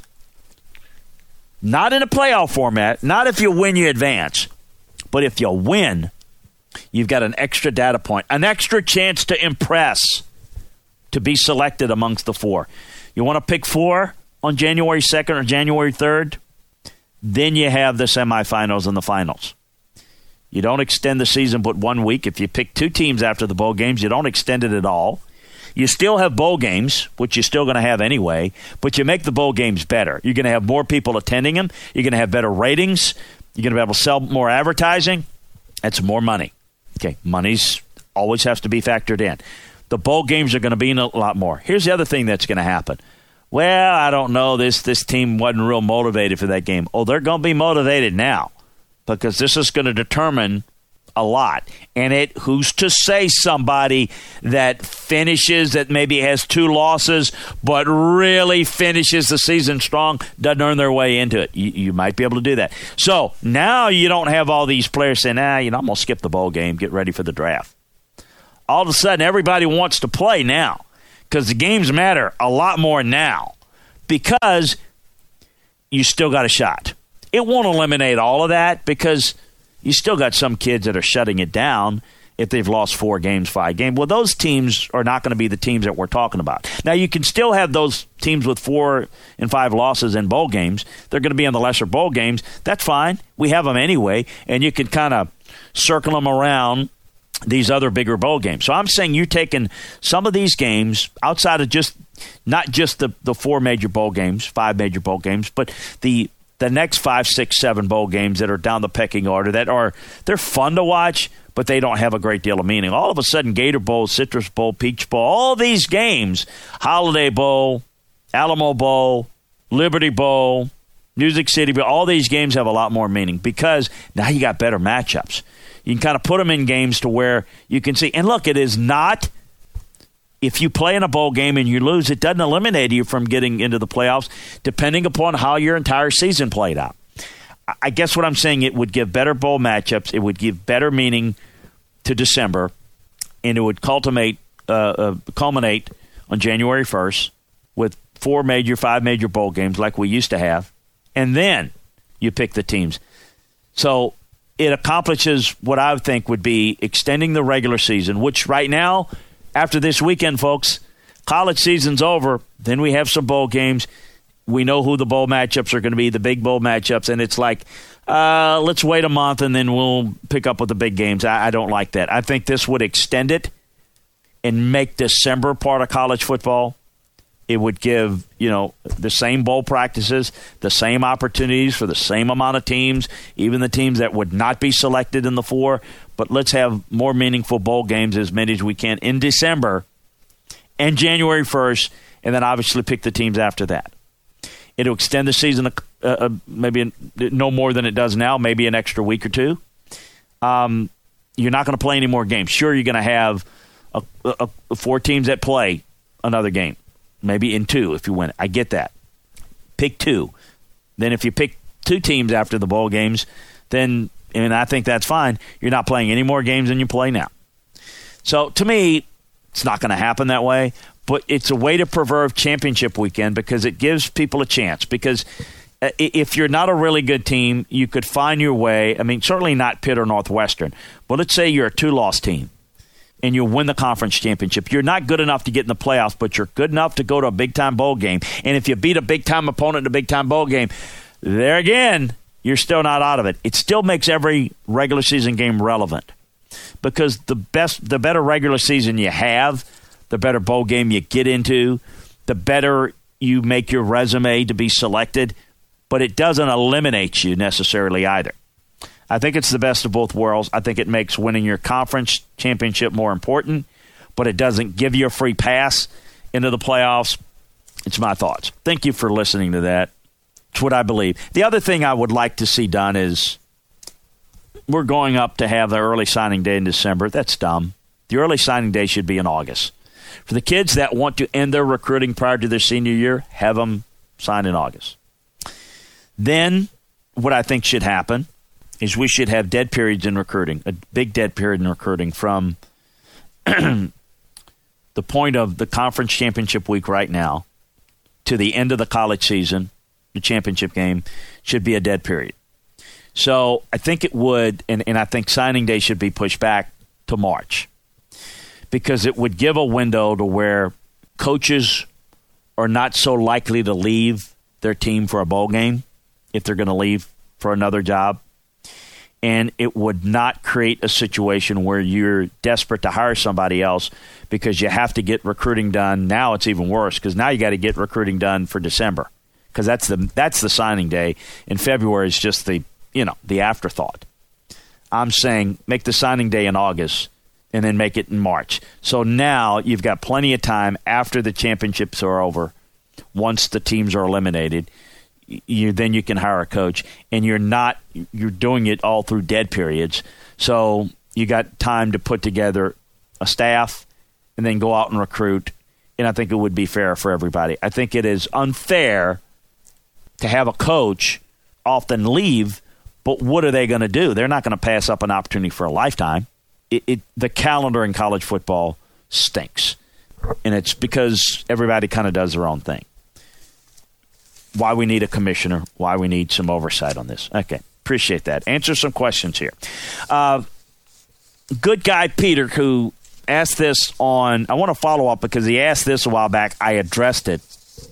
Not in a playoff format. Not if you win, you advance. But if you win, you've got an extra data point, an extra chance to impress, to be selected amongst the four. You want to pick four on January second or January third? Then you have the semifinals and the finals. You don't extend the season but one week. If you pick two teams after the bowl games, you don't extend it at all. You still have bowl games, which you're still going to have anyway, but you make the bowl games better. You're going to have more people attending them. You're going to have better ratings. You're going to be able to sell more advertising. That's more money. Okay, money's always has to be factored in. The bowl games are going to be in a lot more. Here's the other thing that's going to happen. Well, I don't know. This this team wasn't real motivated for that game. Oh, they're going to be motivated now because this is going to determine a lot. And it who's to say somebody that finishes, that maybe has two losses, but really finishes the season strong, doesn't earn their way into it. You, you might be able to do that. So now you don't have all these players saying, ah, you know, I'm going to skip the bowl game, get ready for the draft. All of a sudden, everybody wants to play now. Because the games matter a lot more now because you still got a shot. It won't eliminate all of that because you still got some kids that are shutting it down if they've lost four games, five games. Well, those teams are not going to be the teams that we're talking about. Now, you can still have those teams with four and five losses in bowl games. They're going to be in the lesser bowl games. That's fine. We have them anyway, and you can kind of circle them around these other bigger bowl games. So I'm saying you're taking some of these games outside of just not just the, the four major bowl games, five major bowl games, but the the next five, six, seven bowl games that are down the pecking order that are they're fun to watch, but they don't have a great deal of meaning. All of a sudden, Gator Bowl, Citrus Bowl, Peach Bowl, all these games, Holiday Bowl, Alamo Bowl, Liberty Bowl, Music City, but all these games have a lot more meaning because now you got better matchups. You can kind of put them in games to where you can see. And look, it is not, if you play in a bowl game and you lose, it doesn't eliminate you from getting into the playoffs, depending upon how your entire season played out. I guess what I'm saying, it would give better bowl matchups. It would give better meaning to December, and it would culminate, uh, uh, culminate on January first with four major, five major bowl games like we used to have. And then you pick the teams. So it accomplishes what I would think would be extending the regular season, which right now, after this weekend, folks, college season's over. Then we have some bowl games. We know who the bowl matchups are going to be, the big bowl matchups. And it's like, uh, let's wait a month and then we'll pick up with the big games. I, I don't like that. I think this would extend it and make December part of college football. It would give, you know, the same bowl practices, the same opportunities for the same amount of teams, even the teams that would not be selected in the four. But let's have more meaningful bowl games, as many as we can, in December and January first, and then obviously pick the teams after that. It'll extend the season uh, uh, maybe no more than it does now, maybe an extra week or two. Um, you're not going to play any more games. Sure, you're going to have a, a, a four teams that play another game. Maybe in two if you win it. I get that. Pick two. Then if you pick two teams after the bowl games, then, and I think that's fine, you're not playing any more games than you play now. So to me, it's not going to happen that way, but it's a way to preserve championship weekend because it gives people a chance. Because if you're not a really good team, you could find your way. I mean, certainly not Pitt or Northwestern, but let's say you're a two-loss team and you'll win the conference championship. You're not good enough to get in the playoffs, but you're good enough to go to a big-time bowl game. And if you beat a big-time opponent in a big-time bowl game, there again, you're still not out of it. It still makes every regular season game relevant because the best, the better regular season you have, the better bowl game you get into, the better you make your resume to be selected, but it doesn't eliminate you necessarily either. I think it's the best of both worlds. I think it makes winning your conference championship more important, but it doesn't give you a free pass into the playoffs. It's my thoughts. Thank you for listening to that. It's what I believe. The other thing I would like to see done is we're going up to have the early signing day in December. That's dumb. The early signing day should be in August. For the kids that want to end their recruiting prior to their senior year, have them sign in August. Then what I think should happen is we should have dead periods in recruiting, a big dead period in recruiting from the point of the conference championship week right now to the end of the college season, the championship game, should be a dead period. So I think it would, and, and I think signing day should be pushed back to March because it would give a window to where coaches are not so likely to leave their team for a bowl game if they're going to leave for another job. And it would not create a situation where you're desperate to hire somebody else because you have to get recruiting done. Now it's even worse because now you got to get recruiting done for December because that's the that's the signing day. And February is just the you know the afterthought. I'm saying make the signing day in August and then make it in March. So now you've got plenty of time after the championships are over, once the teams are eliminated. You then you can hire a coach, and you're not you're doing it all through dead periods. So you got time to put together a staff and then go out and recruit. And I think it would be fair for everybody. I think it is unfair to have a coach often leave, but what are they going to do? They're not going to pass up an opportunity for a lifetime. It, it the calendar in college football stinks, and it's because everybody kind of does their own thing. Why we need a commissioner, why we need some oversight on this. Okay, appreciate that. Answer some questions here. Uh, good guy Peter, who asked this on, I want to follow up because he asked this a while back. I addressed it.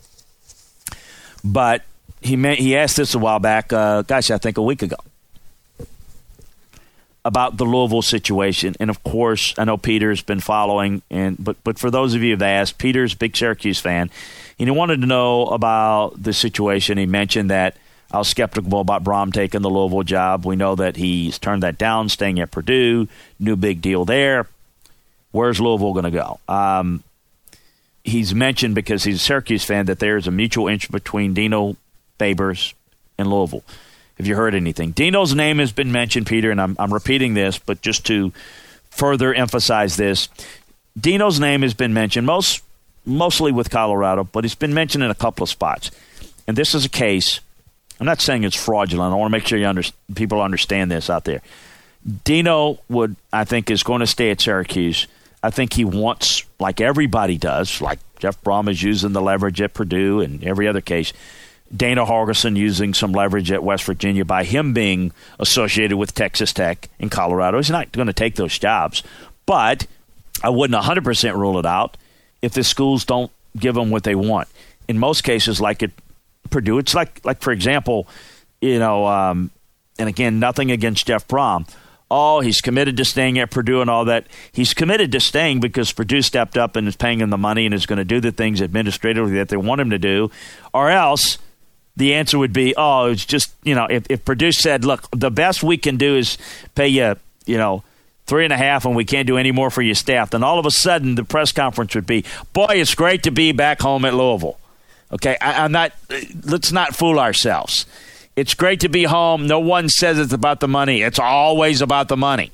But he may, he asked this a while back, uh, gosh, I think a week ago, about the Louisville situation. And, of course, I know Peter's been following, and but but for those of you that asked, Peter's a big Syracuse fan, and he wanted to know about the situation. He mentioned that I was skeptical about Brom taking the Louisville job. We know that he's turned that down, staying at Purdue. New big deal there. Where's Louisville going to go? Um, he's mentioned, because he's a Syracuse fan, that there's a mutual interest between Dino Babers in Louisville. Have you heard anything? Dino's name has been mentioned, Peter, and I'm, I'm repeating this, but just to further emphasize this, Dino's name has been mentioned, most mostly with Colorado, but it's been mentioned in a couple of spots. And this is a case, I'm not saying it's fraudulent. I want to make sure you under, people understand this out there. Dino would, I think, is going to stay at Syracuse. I think he wants, like everybody does, like Jeff Brom is using the leverage at Purdue and every other case, Dana Holgorsen using some leverage at West Virginia by him being associated with Texas Tech and Colorado. He's not going to take those jobs. But I wouldn't one hundred percent rule it out if the schools don't give them what they want. In most cases, like at Purdue, it's like, like for example, you know, um, and again, nothing against Jeff Brom. Oh, he's committed to staying at Purdue and all that. He's committed to staying because Purdue stepped up and is paying him the money and is going to do the things administratively that they want him to do. Or else the answer would be, oh, it's just, you know, if, if Purdue said, look, the best we can do is pay you, you know, three and a half and we can't do any more for your staff, then all of a sudden the press conference would be, boy, it's great to be back home at Louisville. Okay, I, I'm not, let's not fool ourselves. It's great to be home. No one says it's about the money. It's always about the money.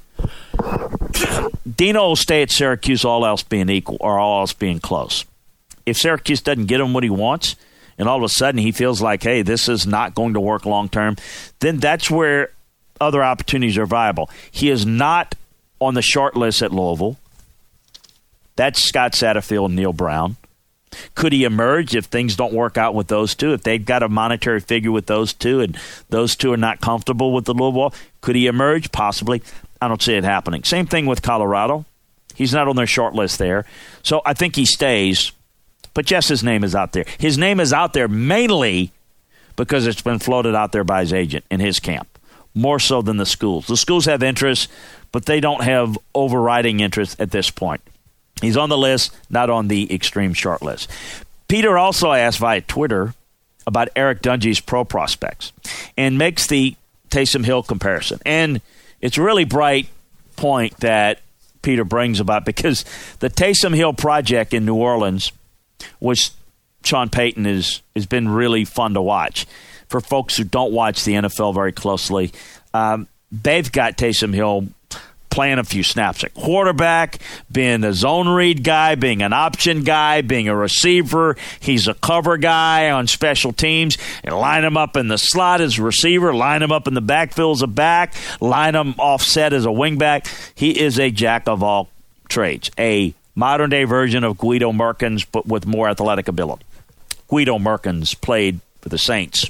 Dino will stay at Syracuse, all else being equal or all else being close. If Syracuse doesn't get him what he wants, and all of a sudden he feels like, hey, this is not going to work long term, then that's where other opportunities are viable. He is not on the short list at Louisville. That's Scott Satterfield and Neil Brown. Could he emerge if things don't work out with those two? If they've got a monetary figure with those two and those two are not comfortable with the Louisville, could he emerge? Possibly. I don't see it happening. Same thing with Colorado. He's not on their short list there. So I think he stays. But yes, his name is out there. His name is out there mainly because it's been floated out there by his agent in his camp, more so than the schools. The schools have interest, but they don't have overriding interest at this point. He's on the list, not on the extreme short list. Peter also asked via Twitter about Eric Dungey's pro prospects and makes the Taysom Hill comparison. And it's a really bright point that Peter brings about because the Taysom Hill project in New Orleans, which Sean Payton is, has been really fun to watch. For folks who don't watch the N F L very closely, um, they've got Taysom Hill playing a few snaps at quarterback, being a zone read guy, being an option guy, being a receiver. He's a cover guy on special teams. And line him up in the slot as a receiver, line him up in the backfield as a back, line him offset as a wingback. He is a jack of all trades, a modern-day version of Guido Merkins, but with more athletic ability. Guido Merkins played for the Saints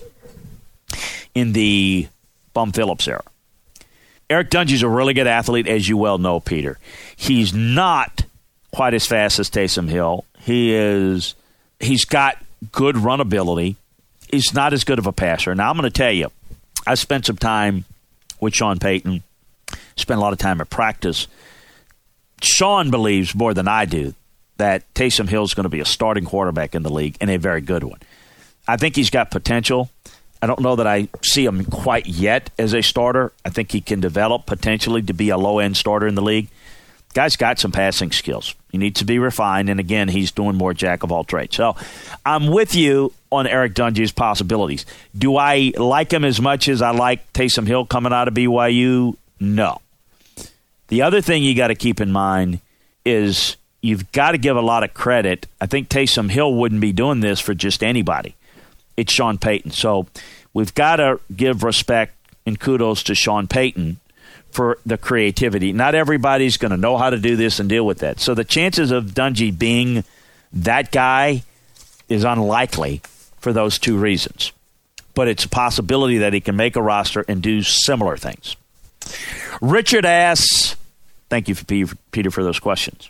in the Bum Phillips era. Eric Dungey's a really good athlete, as you well know, Peter. He's not quite as fast as Taysom Hill. He is, he's got good run ability. He's not as good of a passer. Now, I'm going to tell you, I spent some time with Sean Payton, spent a lot of time at practice. Sean believes more than I do that Taysom Hill is going to be a starting quarterback in the league and a very good one. I think he's got potential. I don't know that I see him quite yet as a starter. I think he can develop potentially to be a low-end starter in the league. Guy's got some passing skills. He needs to be refined, and again, he's doing more jack of all trades. So I'm with you on Eric Dungey's possibilities. Do I like him as much as I like Taysom Hill coming out of B Y U? No. The other thing you got to keep in mind is you've got to give a lot of credit. I think Taysom Hill wouldn't be doing this for just anybody. It's Sean Payton. So we've got to give respect and kudos to Sean Payton for the creativity. Not everybody's going to know how to do this and deal with that. So the chances of Dungey being that guy is unlikely for those two reasons. But it's a possibility that he can make a roster and do similar things. Richard asks, thank you, for Peter, for those questions.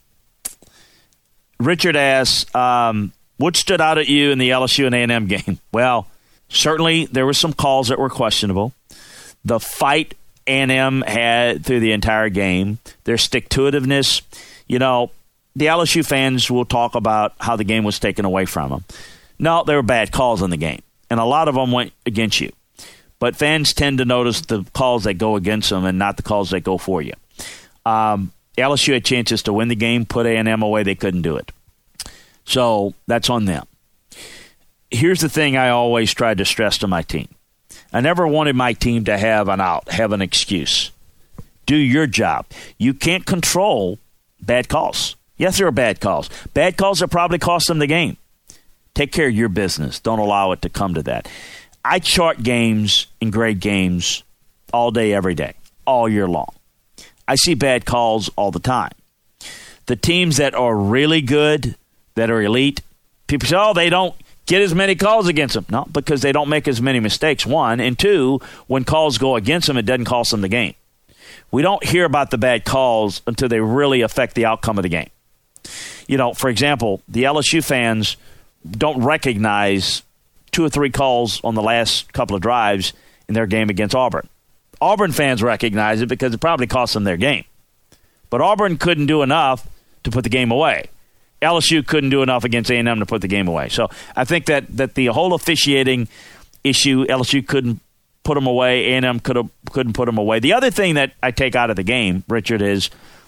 Richard asks, um, what stood out at you in the L S U and A and M game? Well, certainly there were some calls that were questionable. The fight A and M had through the entire game, their stick-to-itiveness. You know, the L S U fans will talk about how the game was taken away from them. No, there were bad calls in the game, and a lot of them went against you. But fans tend to notice the calls that go against them and not the calls that go for you. Um, L S U had chances to win the game, put A and M away. They couldn't do it. So that's on them. Here's the thing I always tried to stress to my team. I never wanted my team to have an out, have an excuse. Do your job. You can't control bad calls. Yes, there are bad calls. Bad calls that probably cost them the game. Take care of your business. Don't allow it to come to that. I chart games and grade games all day, every day, all year long. I see bad calls all the time. The teams that are really good, that are elite, people say, oh, they don't get as many calls against them. No, because they don't make as many mistakes, one. And two, when calls go against them, it doesn't cost them the game. We don't hear about the bad calls until they really affect the outcome of the game. You know, for example, the L S U fans don't recognize two or three calls on the last couple of drives in their game against Auburn. Auburn fans recognize it because it probably cost them their game. But Auburn couldn't do enough to put the game away. L S U couldn't do enough against A and M to put the game away. So I think that, that the whole officiating issue, L S U couldn't put them away, A and M could have, couldn't put them away. The other thing that I take out of the game, Richard, is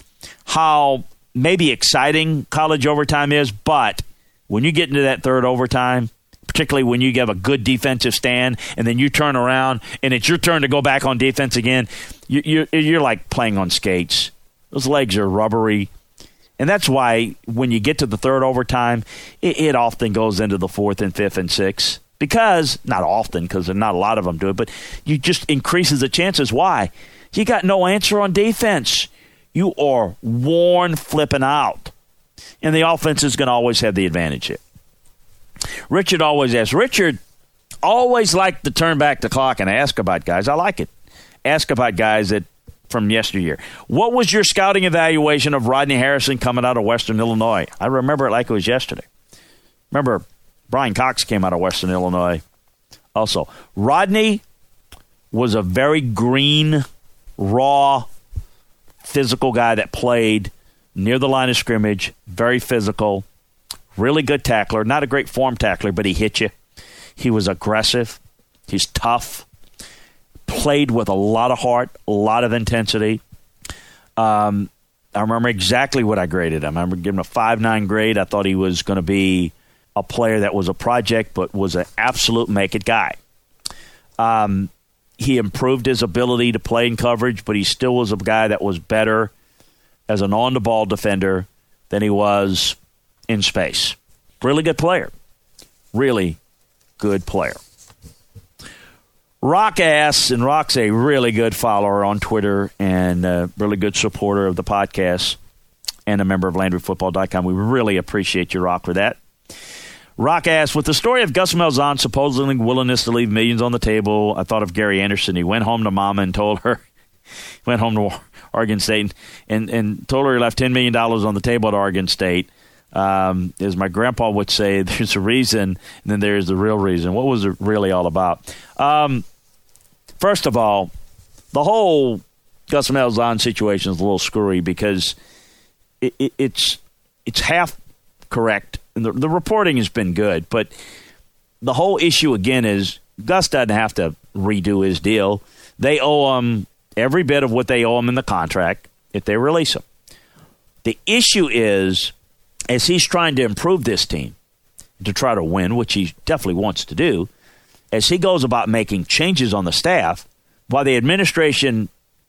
how maybe exciting college overtime is, but when you get into that third overtime, particularly when you have a good defensive stand and then you turn around and it's your turn to go back on defense again, you, you're, you're like playing on skates. Those legs are rubbery. And that's why when you get to the third overtime, it, it often goes into the fourth and fifth and sixth. Because, not often, because not a lot of them do it, but you just increases the chances. Why? You got no answer on defense. You are worn flipping out. And the offense is going to always have the advantage here. Richard always asks. Richard always liked to turn back the clock and ask about guys. I like it. Ask about guys that from yesteryear. What was your scouting evaluation of Rodney Harrison coming out of Western Illinois? I remember it like it was yesterday. Remember, Brian Cox came out of Western Illinois also. Rodney was a very green, raw, physical guy that played near the line of scrimmage, very physical, really good tackler, not a great form tackler, but he hit you. He was aggressive. He's tough. Played with a lot of heart, a lot of intensity. Um, I remember exactly what I graded him. I remember giving him a five nine grade. I thought he was going to be a player that was a project but was an absolute make-it guy. Um, he improved his ability to play in coverage, but he still was a guy that was better as an on-the-ball defender than he was in space. Really good player. Really good player. Rock asks, and Rock's a really good follower on Twitter and a really good supporter of the podcast and a member of Landry Football dot com. We really appreciate you, Rock, for that. Rock asks, with the story of Gus Malzahn's supposedly willingness to leave millions on the table, I thought of Gary Anderson. He went home to Mama and told her, went home to Oregon State and, and told her he left ten million dollars on the table at Oregon State. Um, as my grandpa would say, there's a reason, and then there's the real reason. What was it really all about? Um, first of all, the whole Gus Malzahn situation is a little screwy because it, it, it's it's half correct. And the, the reporting has been good, but the whole issue, again, is Gus doesn't have to redo his deal. They owe him every bit of what they owe him in the contract if they release him. The issue is, as he's trying to improve this team, to try to win, which he definitely wants to do, as he goes about making changes on the staff, while the administration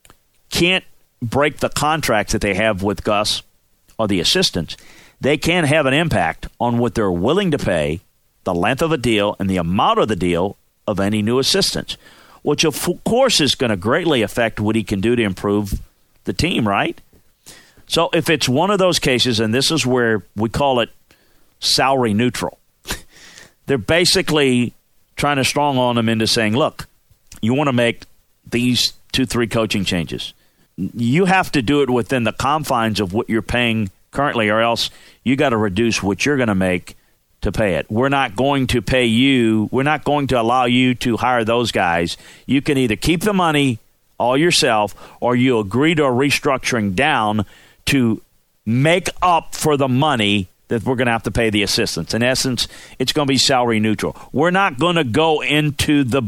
can't break the contracts that they have with Gus or the assistants, they can have an impact on what they're willing to pay, the length of a deal, and the amount of the deal of any new assistants, which, of course, is going to greatly affect what he can do to improve the team, right? So if it's one of those cases, and this is where we call it salary neutral, they're basically trying to strong on him into saying, look, you want to make these two, three coaching changes. You have to do it within the confines of what you're paying currently, or else you got to reduce what you're going to make to pay it. We're not going to pay you. We're not going to allow you to hire those guys. You can either keep the money all yourself, or you agree to a restructuring down to make up for the money that we're going to have to pay the assistants. In essence, it's going to be salary neutral. We're not going to go into the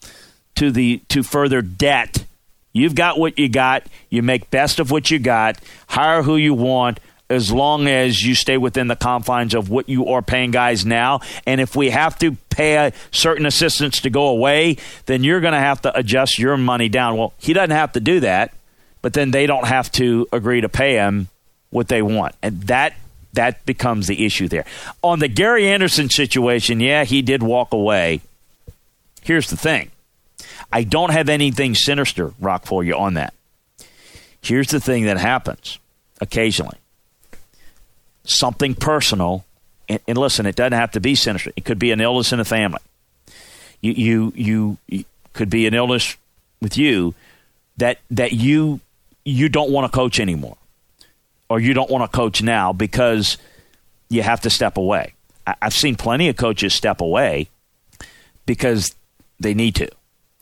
to the to further debt. You've got what you got. You make best of what you got. Hire who you want. as long as you stay within the confines of what you are paying guys now. And if we have to pay certain assistants to go away, then you're going to have to adjust your money down. Well, he doesn't have to do that, but then they don't have to agree to pay him what they want. And that that becomes the issue there. On the Gary Anderson situation, yeah, he did walk away. Here's the thing. I don't have anything sinister, Rock, for you on that. Here's the thing that happens occasionally. Something personal, and, and listen, it doesn't have to be sinister. It could be an illness in the family. You, you, you, you could be an illness with you that that you you don't want to coach anymore, or you don't want to coach now because you have to step away. I, I've seen plenty of coaches step away because they need to.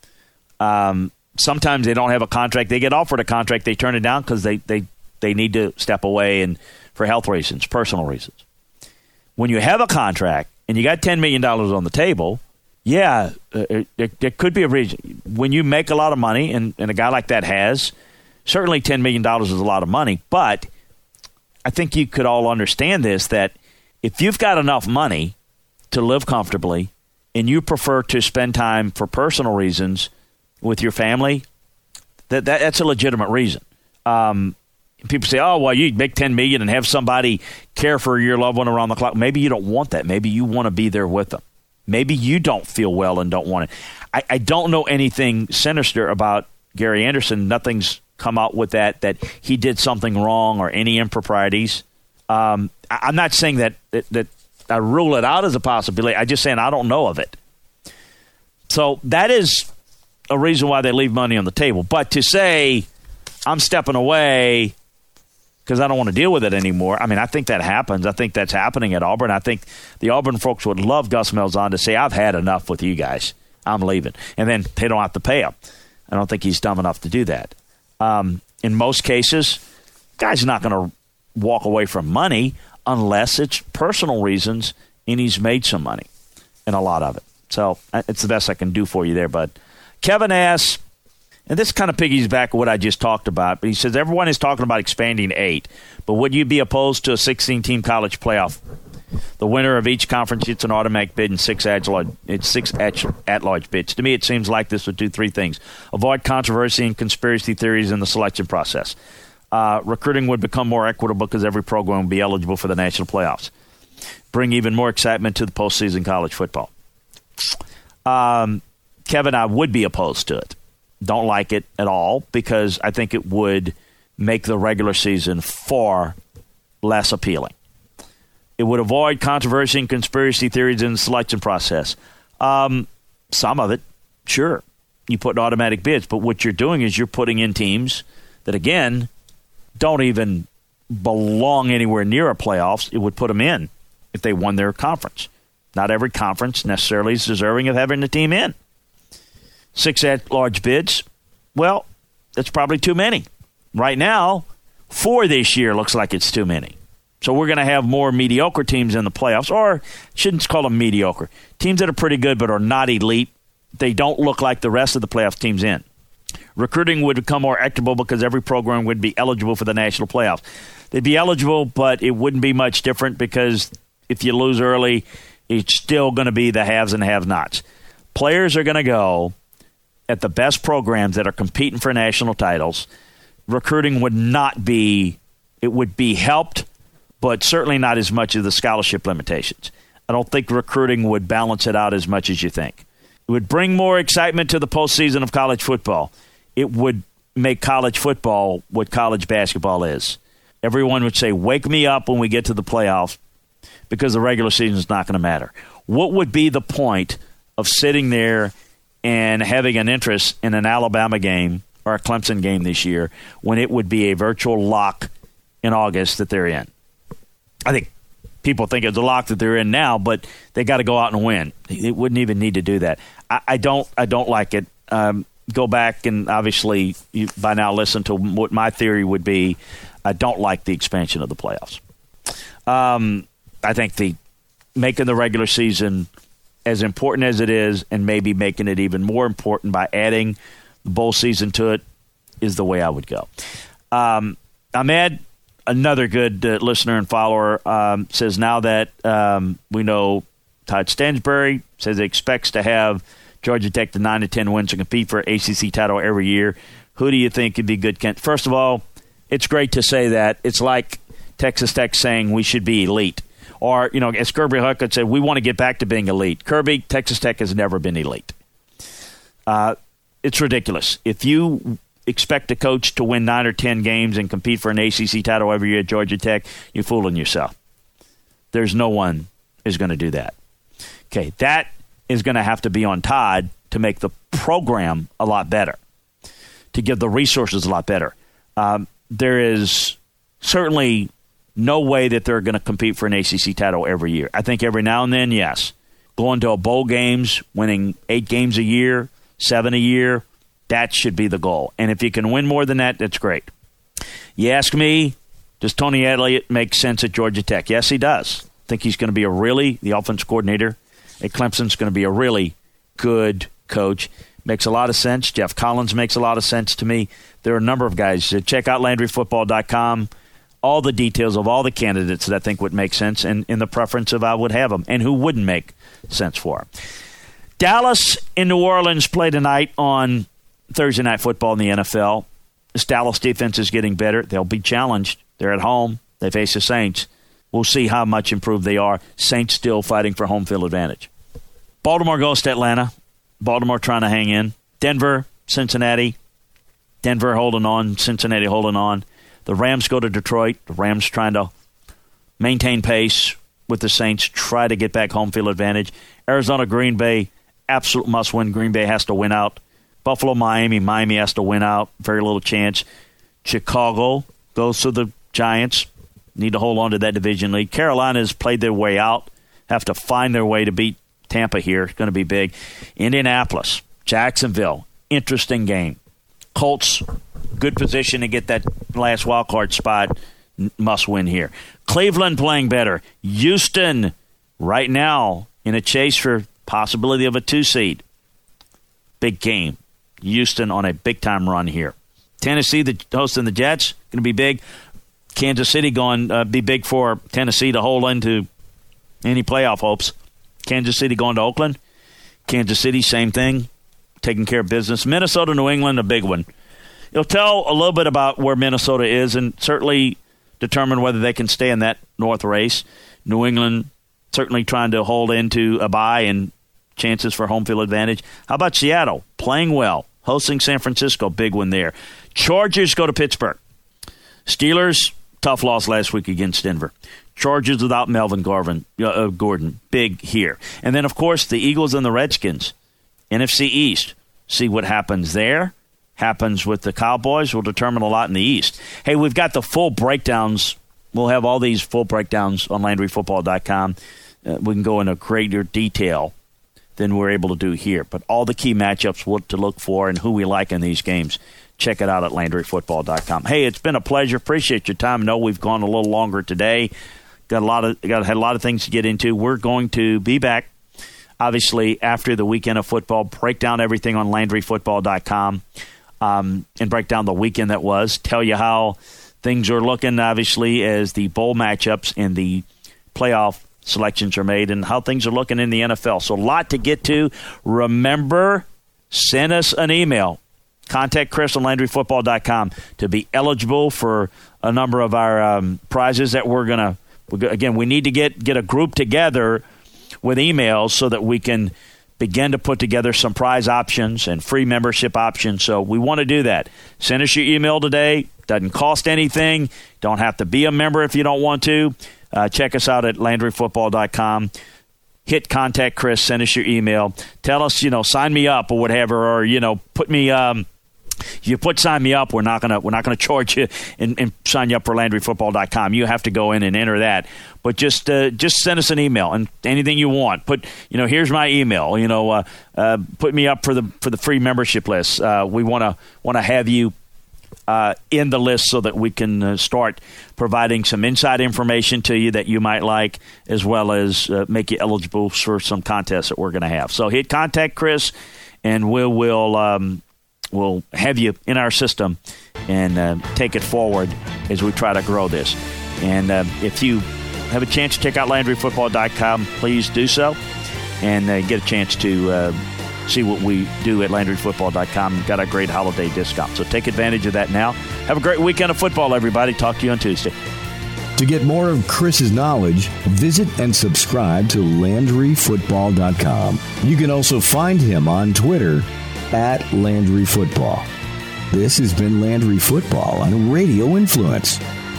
Um, sometimes they don't have a contract. They get offered a contract. They turn it down because they, they, they need to step away and for health reasons, personal reasons. When you have a contract and you got ten million dollars on the table, yeah, uh, there, there could be a reason. When you make a lot of money, and, and a guy like that has, certainly ten million dollars is a lot of money. But I think you could all understand this, that if you've got enough money to live comfortably and you prefer to spend time for personal reasons with your family, that, that that's a legitimate reason. Um, people say, oh, well, you make ten million dollars and have somebody care for your loved one around the clock. Maybe you don't want that. Maybe you want to be there with them. Maybe you don't feel well and don't want it. I, I don't know anything sinister about Gary Anderson. Nothing's come out with that, that he did something wrong or any improprieties. Um, I, I'm not saying that, that, that I rule it out as a possibility. I'm just saying I don't know of it. So that is a reason why they leave money on the table. But to say I'm stepping away because I don't want to deal with it anymore, I mean, I think that happens. I think that's happening at Auburn. I think the Auburn folks would love Gus Malzahn to say, I've had enough with you guys. I'm leaving. And then they don't have to pay him. I don't think he's dumb enough to do that. Um, in most cases, guy's not going to walk away from money unless it's personal reasons and he's made some money, and a lot of it. So it's the best I can do for you there, bud. Kevin asks, and this kind of piggies back what I just talked about, but he says, everyone is talking about expanding eight, but would you be opposed to a sixteen-team college playoff? The winner of each conference gets an automatic bid and six at-large it's six at-large bids. To me, it seems like this would do three things. Avoid controversy and conspiracy theories in the selection process. Uh, recruiting would become more equitable because every program would be eligible for the national playoffs. Bring even more excitement to the postseason college football. Um, Kevin, I would be opposed to it. Don't like it at all because I think it would make the regular season far less appealing. It would avoid controversy and conspiracy theories in the selection process. Um, some of it, sure. You put in automatic bids, but what you're doing is you're putting in teams that, again, don't even belong anywhere near a playoffs. It would put them in if they won their conference. Not every conference necessarily is deserving of having the team in. Six at-large bids, well, that's probably too many. Right now, four this year looks like it's too many. So we're going to have more mediocre teams in the playoffs, or shouldn't call them mediocre. Teams that are pretty good but are not elite. They don't look like the rest of the playoff teams in. Recruiting would become more equitable because every program would be eligible for the national playoffs. They'd be eligible, but it wouldn't be much different because if you lose early, it's still going to be the haves and have-nots. Players are going to go at the best programs that are competing for national titles. Recruiting would not be – it would be helped, but certainly not as much as the scholarship limitations. I don't think recruiting would balance it out as much as you think. It would bring more excitement to the postseason of college football. It would make college football what college basketball is. Everyone would say, wake me up when we get to the playoffs because the regular season is not going to matter. What would be the point of sitting there and having an interest in an Alabama game or a Clemson game this year when it would be a virtual lock in August that they're in? I think people think it's a lock that they're in now, but they got to go out and win. It wouldn't even need to do that. I, I don't. I don't like it. Um, go back and obviously you by now listen to what my theory would be. I don't like the expansion of the playoffs. Um, I think the making the regular season as important as it is, and maybe making it even more important by adding the bowl season to it, is the way I would go. Um, Ahmed, another good uh, listener and follower um, says now that um, we know Todd Stansbury says he expects to have Georgia Tech to nine to ten wins to compete for A C C title every year. Who do you think could be good? First of all, it's great to say that. It's like Texas Tech saying we should be elite. Or, you know, as Kirby Hocutt said, we want to get back to being elite. Kirby, Texas Tech has never been elite. Uh, it's ridiculous. If you expect a coach to win nine or ten games and compete for an A C C title every year at Georgia Tech, you're fooling yourself. There's no one is going to do that. Okay, that is going to have to be on Todd to make the program a lot better, to give the resources a lot better. Um, there is certainly no way that they're going to compete for an A C C title every year. I think every now and then, yes. Going to a bowl games, winning eight games a year, seven a year, that should be the goal. And if you can win more than that, that's great. You ask me, does Tony Elliott make sense at Georgia Tech? Yes, he does. I think he's going to be a really, the offense coordinator at Clemson's going to be a really good coach. Makes a lot of sense. Jeff Collins makes a lot of sense to me. There are a number of guys. Check out Landry Football dot com. All the details of all the candidates that I think would make sense and in the preference of I would have them and who wouldn't make sense for them. Dallas and New Orleans play tonight on Thursday Night Football in the N F L. This Dallas defense is getting better. They'll be challenged. They're at home. They face the Saints. We'll see how much improved they are. Saints still fighting for home field advantage. Baltimore goes to Atlanta. Baltimore trying to hang in. Denver, Cincinnati. Denver holding on. Cincinnati holding on. The Rams go to Detroit. The Rams trying to maintain pace with the Saints, try to get back home field advantage. Arizona, Green Bay, absolute must-win. Green Bay has to win out. Buffalo, Miami. Miami has to win out. Very little chance. Chicago goes to the Giants. Need to hold on to that division lead. Carolina has played their way out. Have to find their way to beat Tampa here. It's going to be big. Indianapolis, Jacksonville, interesting game. Colts, good position to get that last wild card spot. Must win here. Cleveland playing better. Houston, right now, in a chase for possibility of a two seed. Big game. Houston on a big-time run here. Tennessee, the hosting the Jets, going to be big. Kansas City going to uh, be big for Tennessee to hold into any playoff hopes. Kansas City going to Oakland. Kansas City, same thing, taking care of business. Minnesota, New England, a big one. It'll tell a little bit about where Minnesota is and certainly determine whether they can stay in that North race. New England certainly trying to hold into a bye and chances for home field advantage. How about Seattle? Playing well. Hosting San Francisco, big one there. Chargers go to Pittsburgh. Steelers, tough loss last week against Denver. Chargers without Melvin Garvin, uh, Gordon, big here. And then, of course, the Eagles and the Redskins. N F C East. See what happens there. Happens with the Cowboys will determine a lot in the East. Hey, we've got the full breakdowns. We'll have all these full breakdowns on Landry Football dot com. Uh, we can go into greater detail than we're able to do here. But all the key matchups, what to look for, and who we like in these games, check it out at Landry Football dot com. Hey, it's been a pleasure. Appreciate your time. I know we've gone a little longer today. Got a lot of got had a lot of things to get into. We're going to be back, obviously, after the weekend of football. Break down everything on Landry Football dot com um, and break down the weekend that was. Tell you how things are looking, obviously, as the bowl matchups and the playoff selections are made and how things are looking in the N F L. So a lot to get to. Remember, send us an email. Contact Chris on Landry Football dot com to be eligible for a number of our um, prizes that we're going to, again, we need to get, get a group together with emails so that we can begin to put together some prize options and free membership options. So we want to do that. Send us your email today. Doesn't cost anything. Don't have to be a member if you don't want to. Uh, check us out at Landry Football dot com. Hit contact Chris. Send us your email. Tell us, you know, sign me up or whatever, or, you know, put me um, – if you put sign me up, we're not gonna we're not gonna charge you and, and sign you up for Landry Football dot com. You have to go in and enter that. But just uh, just send us an email and anything you want. Put you know here's my email. You know uh, uh, put me up for the for the free membership list. Uh, we want to want to have you uh, in the list so that we can uh, start providing some inside information to you that you might like, as well as uh, make you eligible for some contests that we're going to have. So hit contact Chris, and we will. Um, we'll have you in our system and uh, take it forward as we try to grow this. And uh, if you have a chance to check out Landry Football dot com, please do so and uh, get a chance to uh, see what we do at Landry Football dot com. We've got a great holiday discount, so take advantage of that now. Have a great weekend of football, everybody. Talk to you on Tuesday. To get more of Chris's knowledge, visit and subscribe to Landry Football dot com. You can also find him on Twitter at Landry Football. This has been Landry Football on Radio Influence.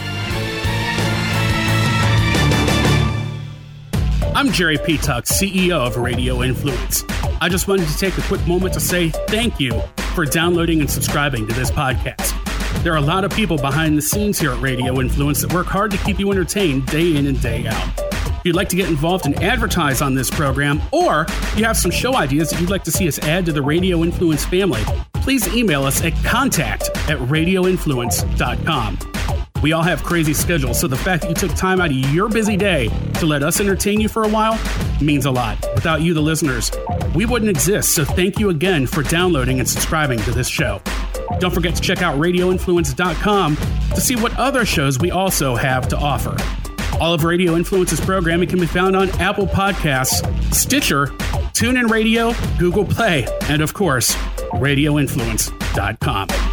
I'm Jerry Petuck, C E O of Radio Influence. I just wanted to take a quick moment to say thank you for downloading and subscribing to this podcast. There are a lot of people behind the scenes here at Radio Influence that work hard to keep you entertained day in and day out. If you'd like to get involved and advertise on this program, or you have some show ideas that you'd like to see us add to the Radio Influence family, please email us at contact at radio influence dot com. We all have crazy schedules, so the fact that you took time out of your busy day to let us entertain you for a while means a lot. Without you, the listeners, we wouldn't exist, so thank you again for downloading and subscribing to this show. Don't forget to check out radio influence dot com to see what other shows we also have to offer. All of Radio Influence's programming can be found on Apple Podcasts, Stitcher, TuneIn Radio, Google Play, and of course, radio influence dot com.